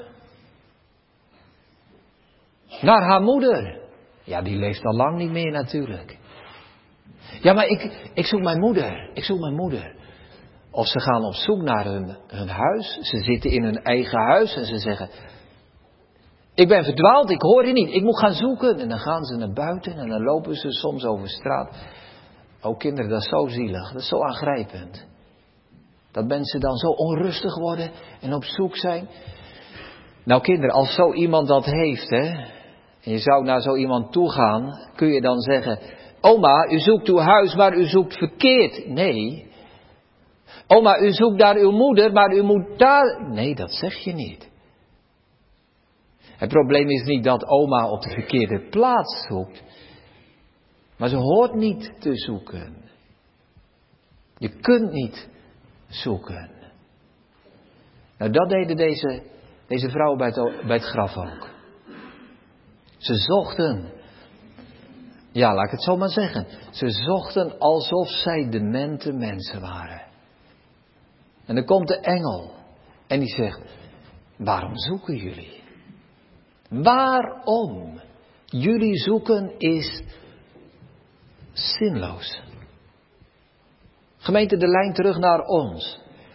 naar haar moeder. Ja, die leeft al lang niet meer natuurlijk. Ja, maar ik, ik zoek mijn moeder. Ik zoek mijn moeder. Of ze gaan op zoek naar hun, hun huis. Ze zitten in hun eigen huis en ze zeggen, ik ben verdwaald, ik hoor je niet. Ik moet gaan zoeken. En dan gaan ze naar buiten en dan lopen ze soms over straat. Oh kinderen, dat is zo zielig. Dat is zo aangrijpend. Dat mensen dan zo onrustig worden en op zoek zijn. Nou kinderen, als zo iemand dat heeft, hè, en je zou naar zo iemand toe gaan, kun je dan zeggen, oma, u zoekt uw huis, maar u zoekt verkeerd. Nee. Oma, u zoekt daar uw moeder, maar u moet daar... Nee, dat zeg je niet. Het probleem is niet dat oma op de verkeerde plaats zoekt. Maar ze hoort niet te zoeken. Je kunt niet zoeken. Nou, dat deden deze, deze vrouwen bij het, bij het graf ook. Ze zochten, ja, laat ik het zo maar zeggen. Ze zochten alsof zij demente mensen waren. En dan komt de engel en die zegt, waarom zoeken jullie? Waarom? Jullie zoeken is zinloos. Gemeente, de lijn terug naar ons.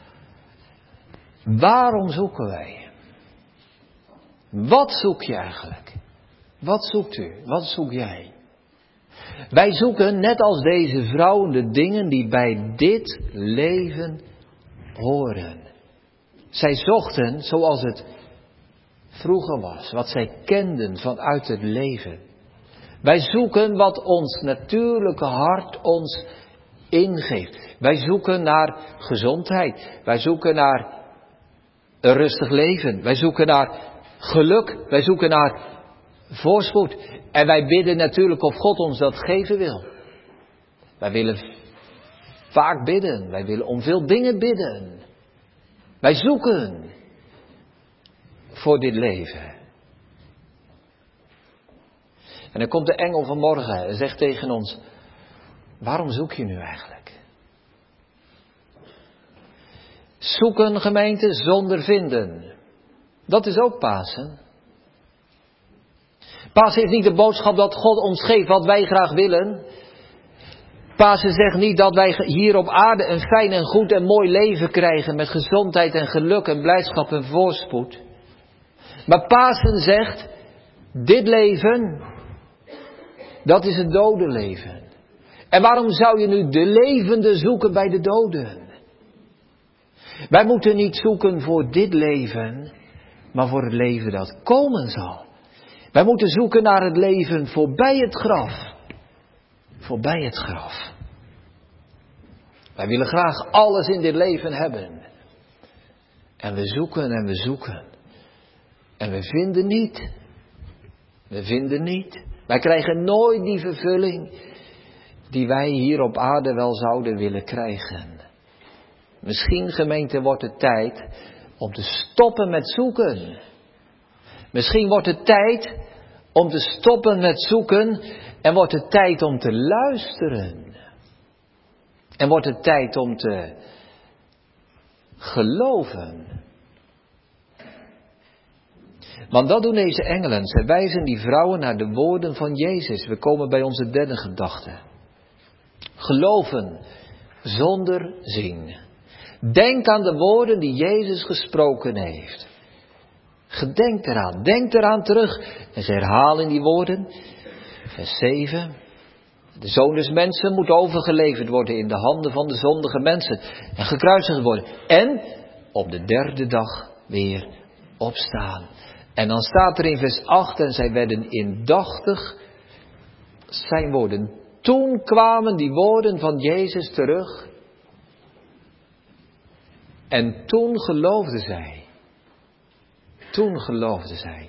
Waarom zoeken wij? Wat zoek je eigenlijk? Wat zoekt u? Wat zoek jij? Wij zoeken, net als deze vrouw, de dingen die bij dit leven horen. Zij zochten zoals het vroeger was, wat zij kenden vanuit het leven. Wij zoeken wat ons natuurlijke hart ons ingeeft. Wij zoeken naar gezondheid. Wij zoeken naar een rustig leven. Wij zoeken naar geluk. Wij zoeken naar voorspoed. En wij bidden natuurlijk of God ons dat geven wil. Wij willen vaak bidden. Wij willen om veel dingen bidden. Wij zoeken voor dit leven. En dan komt de engel vanmorgen en zegt tegen ons, waarom zoek je nu eigenlijk? Zoeken, gemeente, zonder vinden. Dat is ook Pasen. Pasen is niet de boodschap dat God ons geeft wat wij graag willen. Pasen zegt niet dat wij hier op aarde een fijn en goed en mooi leven krijgen met gezondheid en geluk en blijdschap en voorspoed. Maar Pasen zegt, dit leven, dat is het dode leven. En waarom zou je nu de levende zoeken bij de doden? Wij moeten niet zoeken voor dit leven, maar voor het leven dat komen zal. Wij moeten zoeken naar het leven voorbij het graf. Voorbij het graf. Wij willen graag alles in dit leven hebben. En we zoeken en we zoeken. En we vinden niet. We vinden niet. Wij krijgen nooit die vervulling die wij hier op aarde wel zouden willen krijgen. Misschien, gemeente, wordt het tijd om te stoppen met zoeken. Misschien wordt het tijd om te stoppen met zoeken en wordt het tijd om te luisteren. En wordt het tijd om te geloven. Want dat doen deze engelen. Zij wijzen die vrouwen naar de woorden van Jezus. We komen bij onze derde gedachte. Geloven zonder zien. Denk aan de woorden die Jezus gesproken heeft. Gedenk eraan, denk eraan terug. En ze herhalen die woorden. Vers zeven. De Zoon des Mensen moet overgeleverd worden in de handen van de zondige mensen. En gekruisigd worden. En op de derde dag weer opstaan. En dan staat er in vers acht. En zij werden indachtig zijn woorden. Toen kwamen die woorden van Jezus terug. En toen geloofden zij. Toen geloofden zij.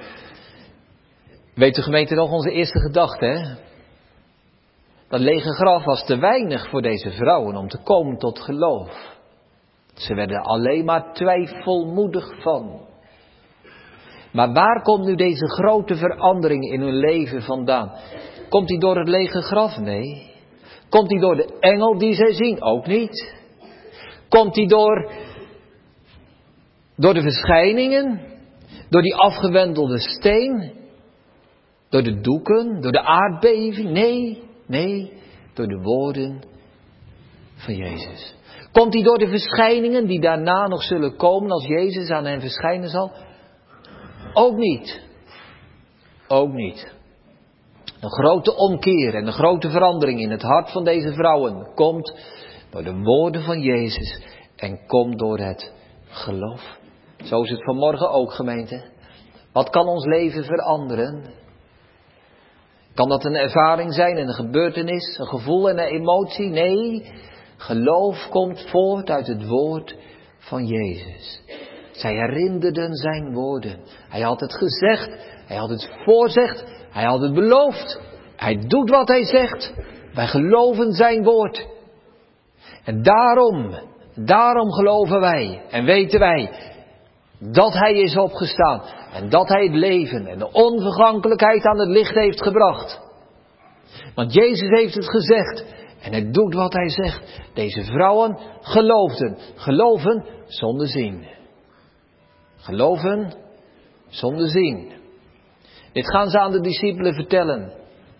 Weet de gemeente nog onze eerste gedachte, hè? Dat lege graf was te weinig voor deze vrouwen om te komen tot geloof. Ze werden alleen maar twijfelmoedig van. Maar waar komt nu deze grote verandering in hun leven vandaan? Komt die door het lege graf? Nee. Komt die door de engel die zij zien? Ook niet. Komt die door, door de verschijningen? Door die afgewendelde steen? Door de doeken? Door de aardbeving? Nee, nee. Door de woorden van Jezus. Komt die door de verschijningen die daarna nog zullen komen als Jezus aan hen verschijnen zal? Ook niet. Ook niet. Een grote omkeer en een grote verandering in het hart van deze vrouwen komt door de woorden van Jezus en komt door het geloof. Zo is het vanmorgen ook, gemeente. Wat kan ons leven veranderen? Kan dat een ervaring zijn, een gebeurtenis, een gevoel en een emotie? Nee, geloof komt voort uit het woord van Jezus. Zij herinnerden zijn woorden. Hij had het gezegd, hij had het voorzegd, hij had het beloofd. Hij doet wat hij zegt. Wij geloven zijn woord. En daarom, daarom geloven wij en weten wij. Dat hij is opgestaan. En dat hij het leven en de onvergankelijkheid aan het licht heeft gebracht. Want Jezus heeft het gezegd. En hij doet wat hij zegt. Deze vrouwen geloofden. Geloven zonder zien. Geloven zonder zien. Dit gaan ze aan de discipelen vertellen.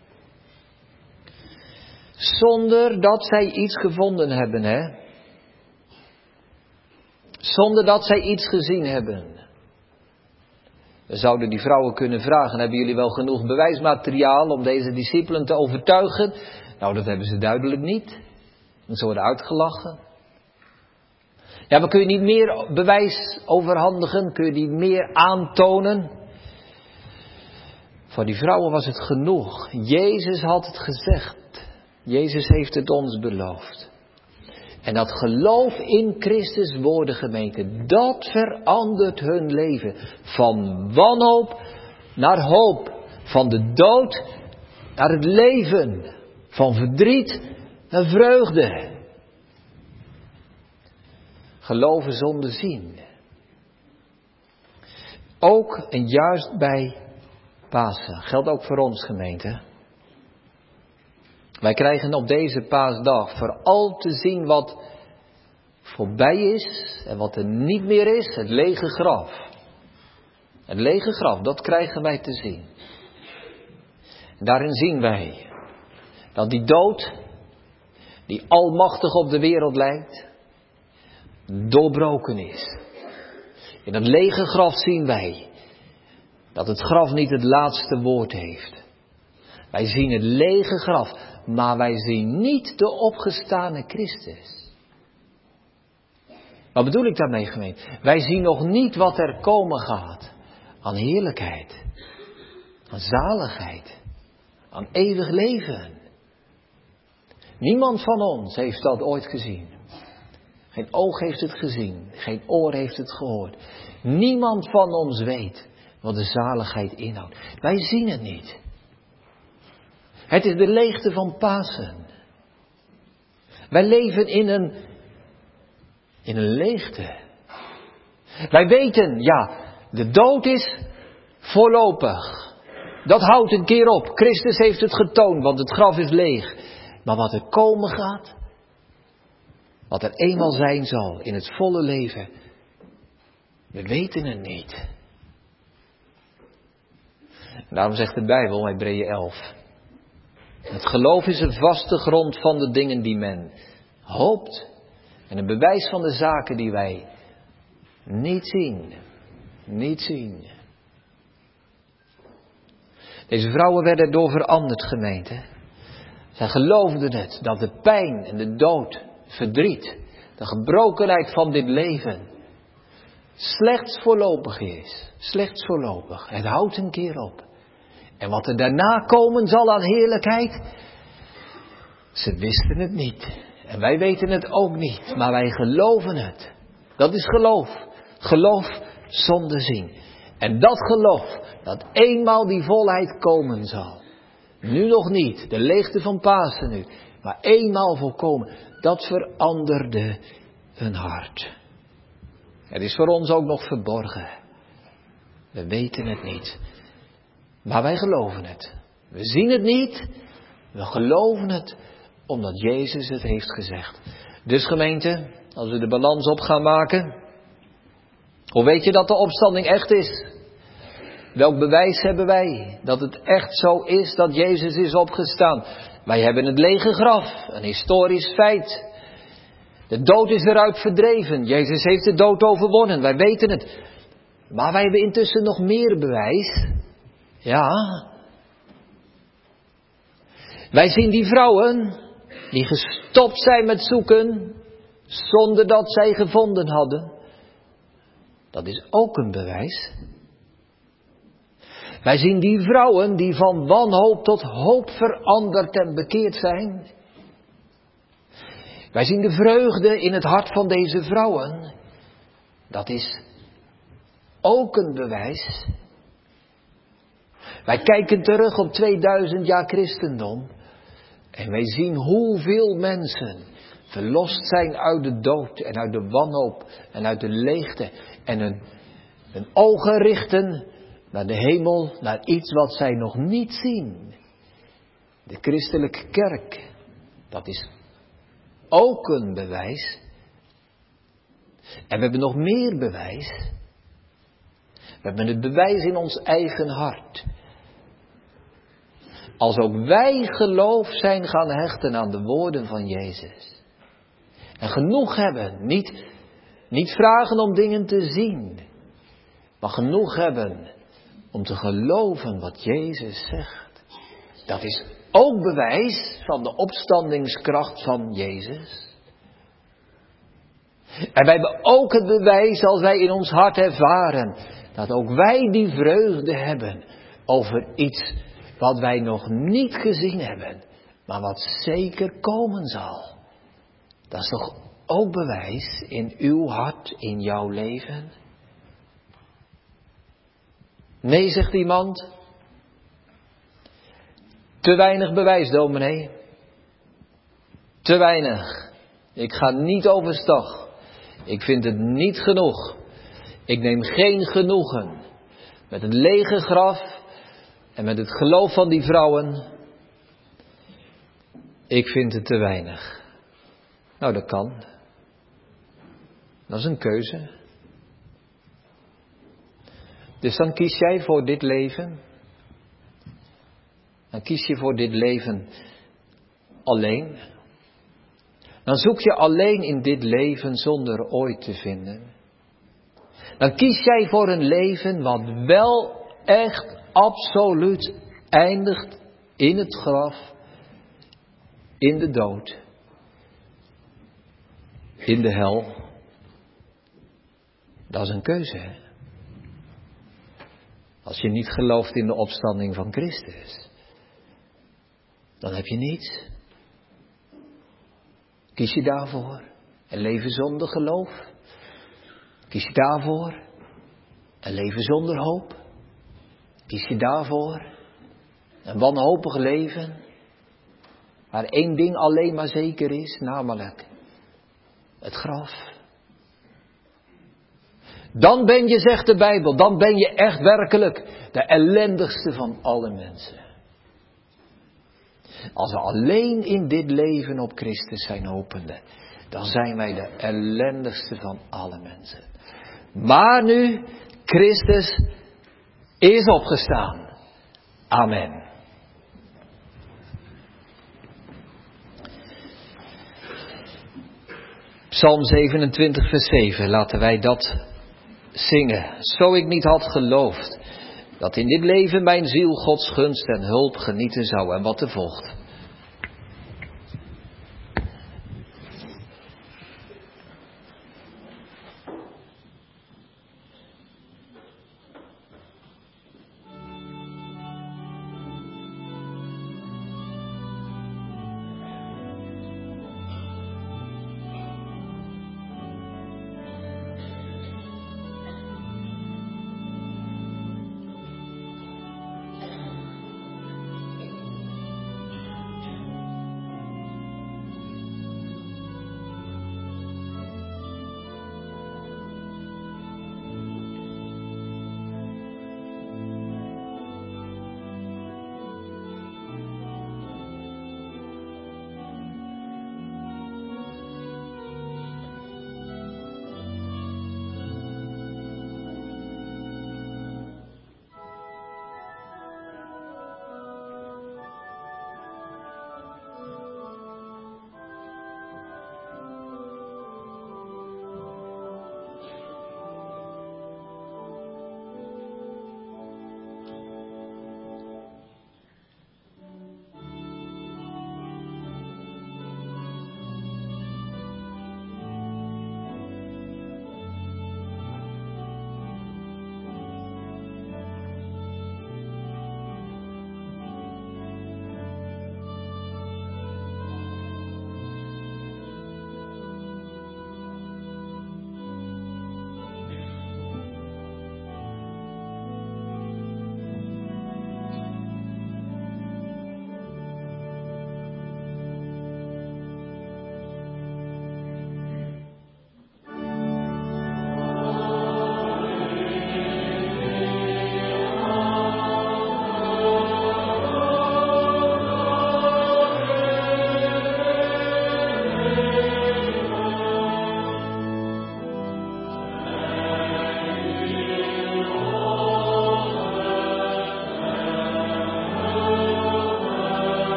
Zonder dat zij iets gevonden hebben, hè. Zonder dat zij iets gezien hebben. We zouden die vrouwen kunnen vragen, hebben jullie wel genoeg bewijsmateriaal om deze discipelen te overtuigen? Nou, dat hebben ze duidelijk niet. Ze worden uitgelachen. Ja, maar kun je niet meer bewijs overhandigen? Kun je die meer aantonen? Voor die vrouwen was het genoeg. Jezus had het gezegd. Jezus heeft het ons beloofd. En dat geloof in Christus woorden, gemeente, dat verandert hun leven. Van wanhoop naar hoop. Van de dood naar het leven. Van verdriet naar vreugde. Geloven zonder zien. Ook en juist bij Pasen. Geldt ook voor ons, gemeente. Wij krijgen op deze paasdag vooral te zien wat voorbij is en wat er niet meer is, het lege graf. Het lege graf, dat krijgen wij te zien. En daarin zien wij dat die dood, die almachtig op de wereld lijkt, doorbroken is. In het lege graf zien wij dat het graf niet het laatste woord heeft. Wij zien het lege graf, maar wij zien niet de opgestane Christus. Wat bedoel ik daarmee, gemeente? Wij zien nog niet wat er komen gaat aan heerlijkheid, aan zaligheid, aan eeuwig leven. Niemand van ons heeft dat ooit gezien. Geen oog heeft het gezien, geen oor heeft het gehoord. Niemand van ons weet wat de zaligheid inhoudt. Wij zien het niet. Het is de leegte van Pasen. Wij leven in een, in een leegte. Wij weten, ja, de dood is voorlopig. Dat houdt een keer op. Christus heeft het getoond, want het graf is leeg. Maar wat er komen gaat, wat er eenmaal zijn zal in het volle leven, we weten het niet. En daarom zegt de Bijbel, Hebreeën elf. Het geloof is een vaste grond van de dingen die men hoopt. En een bewijs van de zaken die wij niet zien. Niet zien. Deze vrouwen werden erdoor veranderd, gemeente. Zij geloofden het, dat de pijn en de dood, verdriet, de gebrokenheid van dit leven slechts voorlopig is. Slechts voorlopig. Het houdt een keer op. En wat er daarna komen zal aan heerlijkheid, ze wisten het niet. En wij weten het ook niet, maar wij geloven het. Dat is geloof. Geloof zonder zien. En dat geloof, dat eenmaal die volheid komen zal. Nu nog niet, de leegte van Pasen nu, maar eenmaal volkomen. Dat veranderde hun hart. Het is voor ons ook nog verborgen. We weten het niet. Maar wij geloven het. We zien het niet. We geloven het. Omdat Jezus het heeft gezegd. Dus gemeente, als we de balans op gaan maken. Hoe weet je dat de opstanding echt is? Welk bewijs hebben wij dat het echt zo is dat Jezus is opgestaan? Wij hebben het lege graf. Een historisch feit. De dood is eruit verdreven. Jezus heeft de dood overwonnen. Wij weten het. Maar wij hebben intussen nog meer bewijs. Ja. Wij zien die vrouwen die gestopt zijn met zoeken zonder dat zij gevonden hadden. Dat is ook een bewijs. Wij zien die vrouwen die van wanhoop tot hoop veranderd en bekeerd zijn. Wij zien de vreugde in het hart van deze vrouwen. Dat is ook een bewijs. Wij kijken terug op tweeduizend jaar christendom. En wij zien hoeveel mensen verlost zijn uit de dood en uit de wanhoop en uit de leegte. En hun Hun ogen richten naar de hemel, naar iets wat zij nog niet zien. De christelijke kerk, dat is ook een bewijs. En we hebben nog meer bewijs. We hebben het bewijs in ons eigen hart. Als ook wij geloof zijn gaan hechten aan de woorden van Jezus. En genoeg hebben, niet, niet vragen om dingen te zien. Maar genoeg hebben om te geloven wat Jezus zegt. Dat is ook bewijs van de opstandingskracht van Jezus. En wij hebben ook het bewijs als wij in ons hart ervaren dat ook wij die vreugde hebben over iets wat wij nog niet gezien hebben, maar wat zeker komen zal. Dat is toch ook bewijs in uw hart, in jouw leven? Nee, zegt iemand. Te weinig bewijs, dominee. Te weinig. Ik ga niet overstag. Ik vind het niet genoeg. Ik neem geen genoegen met het lege graf en met het geloof van die vrouwen. Ik vind het te weinig. Nou, dat kan. Dat is een keuze. Dus dan kies jij voor dit leven. Dan kies je voor dit leven alleen. Dan zoek je alleen in dit leven zonder ooit te vinden. Dan kies jij voor een leven wat wel echt absoluut eindigt in het graf, in de dood, in de hel. Dat is een keuze, hè? Als je niet gelooft in de opstanding van Christus, dan heb je niets. Kies je daarvoor een leven zonder geloof? Kies je daarvoor een leven zonder hoop? Kies je daarvoor een wanhopig leven waar één ding alleen maar zeker is, namelijk het graf? Dan ben je, zegt de Bijbel, dan ben je echt werkelijk de ellendigste van alle mensen. Als we alleen in dit leven op Christus zijn hopende, dan zijn wij de ellendigste van alle mensen. Maar nu, Christus is opgestaan. Amen. Psalm zevenentwintig vers zeven, laten wij dat zingen. Zo ik niet had geloofd dat in dit leven mijn ziel Gods gunst en hulp genieten zou. En wat er volgt.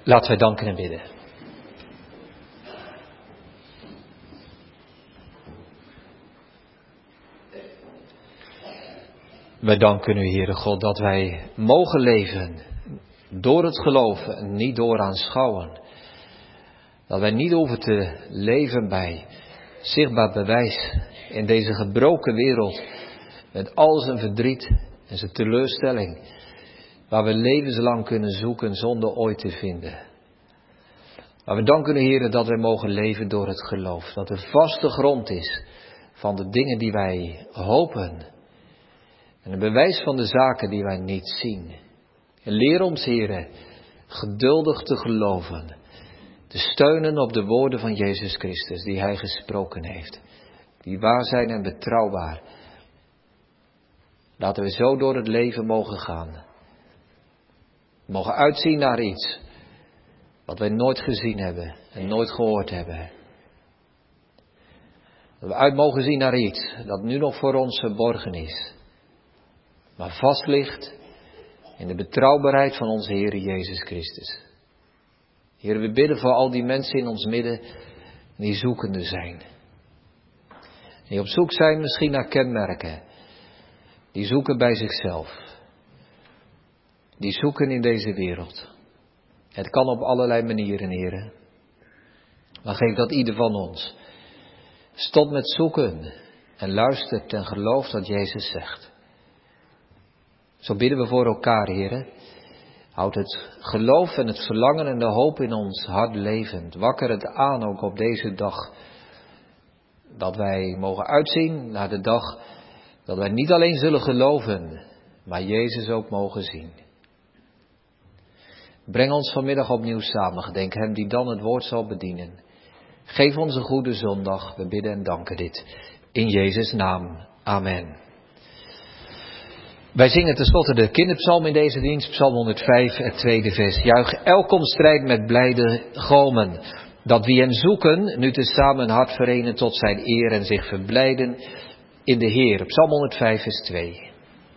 Laten wij danken en bidden. Wij danken u, Heere God, dat wij mogen leven door het geloven en niet door aanschouwen. Dat wij niet hoeven te leven bij zichtbaar bewijs in deze gebroken wereld met al zijn verdriet en zijn teleurstelling, waar we levenslang kunnen zoeken zonder ooit te vinden. Maar we danken u, Heere, dat wij mogen leven door het geloof. Dat de vaste grond is van de dingen die wij hopen. En een bewijs van de zaken die wij niet zien. En leer ons, Heere, geduldig te geloven. Te steunen op de woorden van Jezus Christus die Hij gesproken heeft. Die waar zijn en betrouwbaar. Laten we zo door het leven mogen gaan. We mogen uitzien naar iets wat wij nooit gezien hebben en nooit gehoord hebben. Dat we uit mogen zien naar iets dat nu nog voor ons verborgen is. Maar vast ligt in de betrouwbaarheid van onze Heer Jezus Christus. Heer, we bidden voor al die mensen in ons midden die zoekende zijn. Die op zoek zijn misschien naar kenmerken. Die zoeken bij zichzelf. Die zoeken in deze wereld. Het kan op allerlei manieren, Heer. Maar geef dat ieder van ons stopt met zoeken en luistert en gelooft wat Jezus zegt. Zo bidden we voor elkaar, Heer. Houd het geloof en het verlangen en de hoop in ons hart levend. Wakker het aan ook op deze dag. Dat wij mogen uitzien naar de dag dat wij niet alleen zullen geloven, maar Jezus ook mogen zien. Breng ons vanmiddag opnieuw samen. Gedenk hem die dan het woord zal bedienen. Geef ons een goede zondag. We bidden en danken dit. In Jezus' naam. Amen. Wij zingen tenslotte de kinderpsalm in deze dienst. Psalm honderdvijf, het tweede vers. Juich elk om strijd met blijde galmen. Dat wie hem zoeken, nu tezamen hart verenen tot zijn eer en zich verblijden in de Heer. Psalm honderdvijf, vers twee.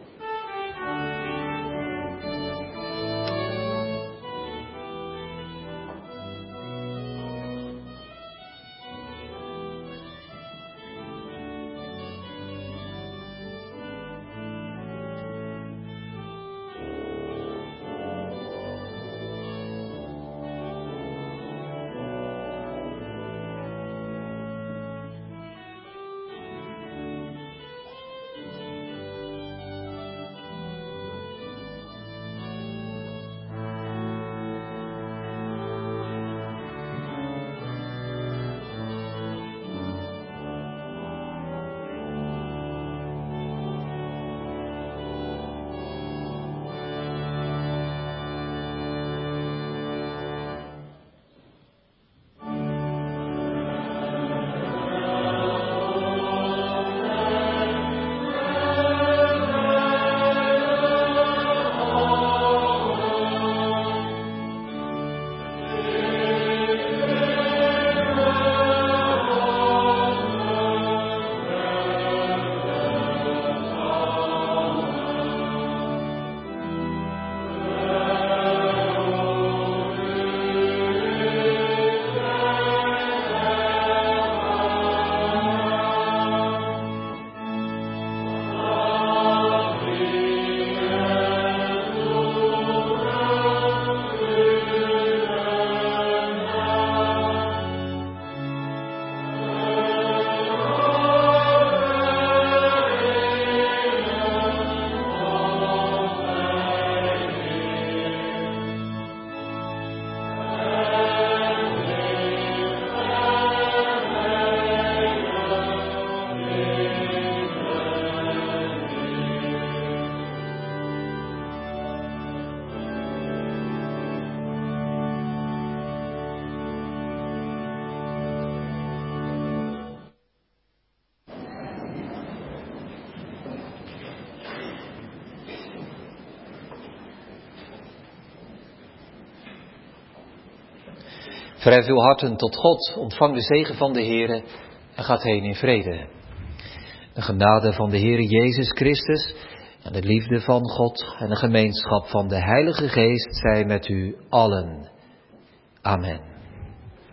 Verhef uw harten tot God, ontvang de zegen van de Heere en gaat heen in vrede. De genade van de Heere Jezus Christus en de liefde van God en de gemeenschap van de Heilige Geest zij met u allen. Amen.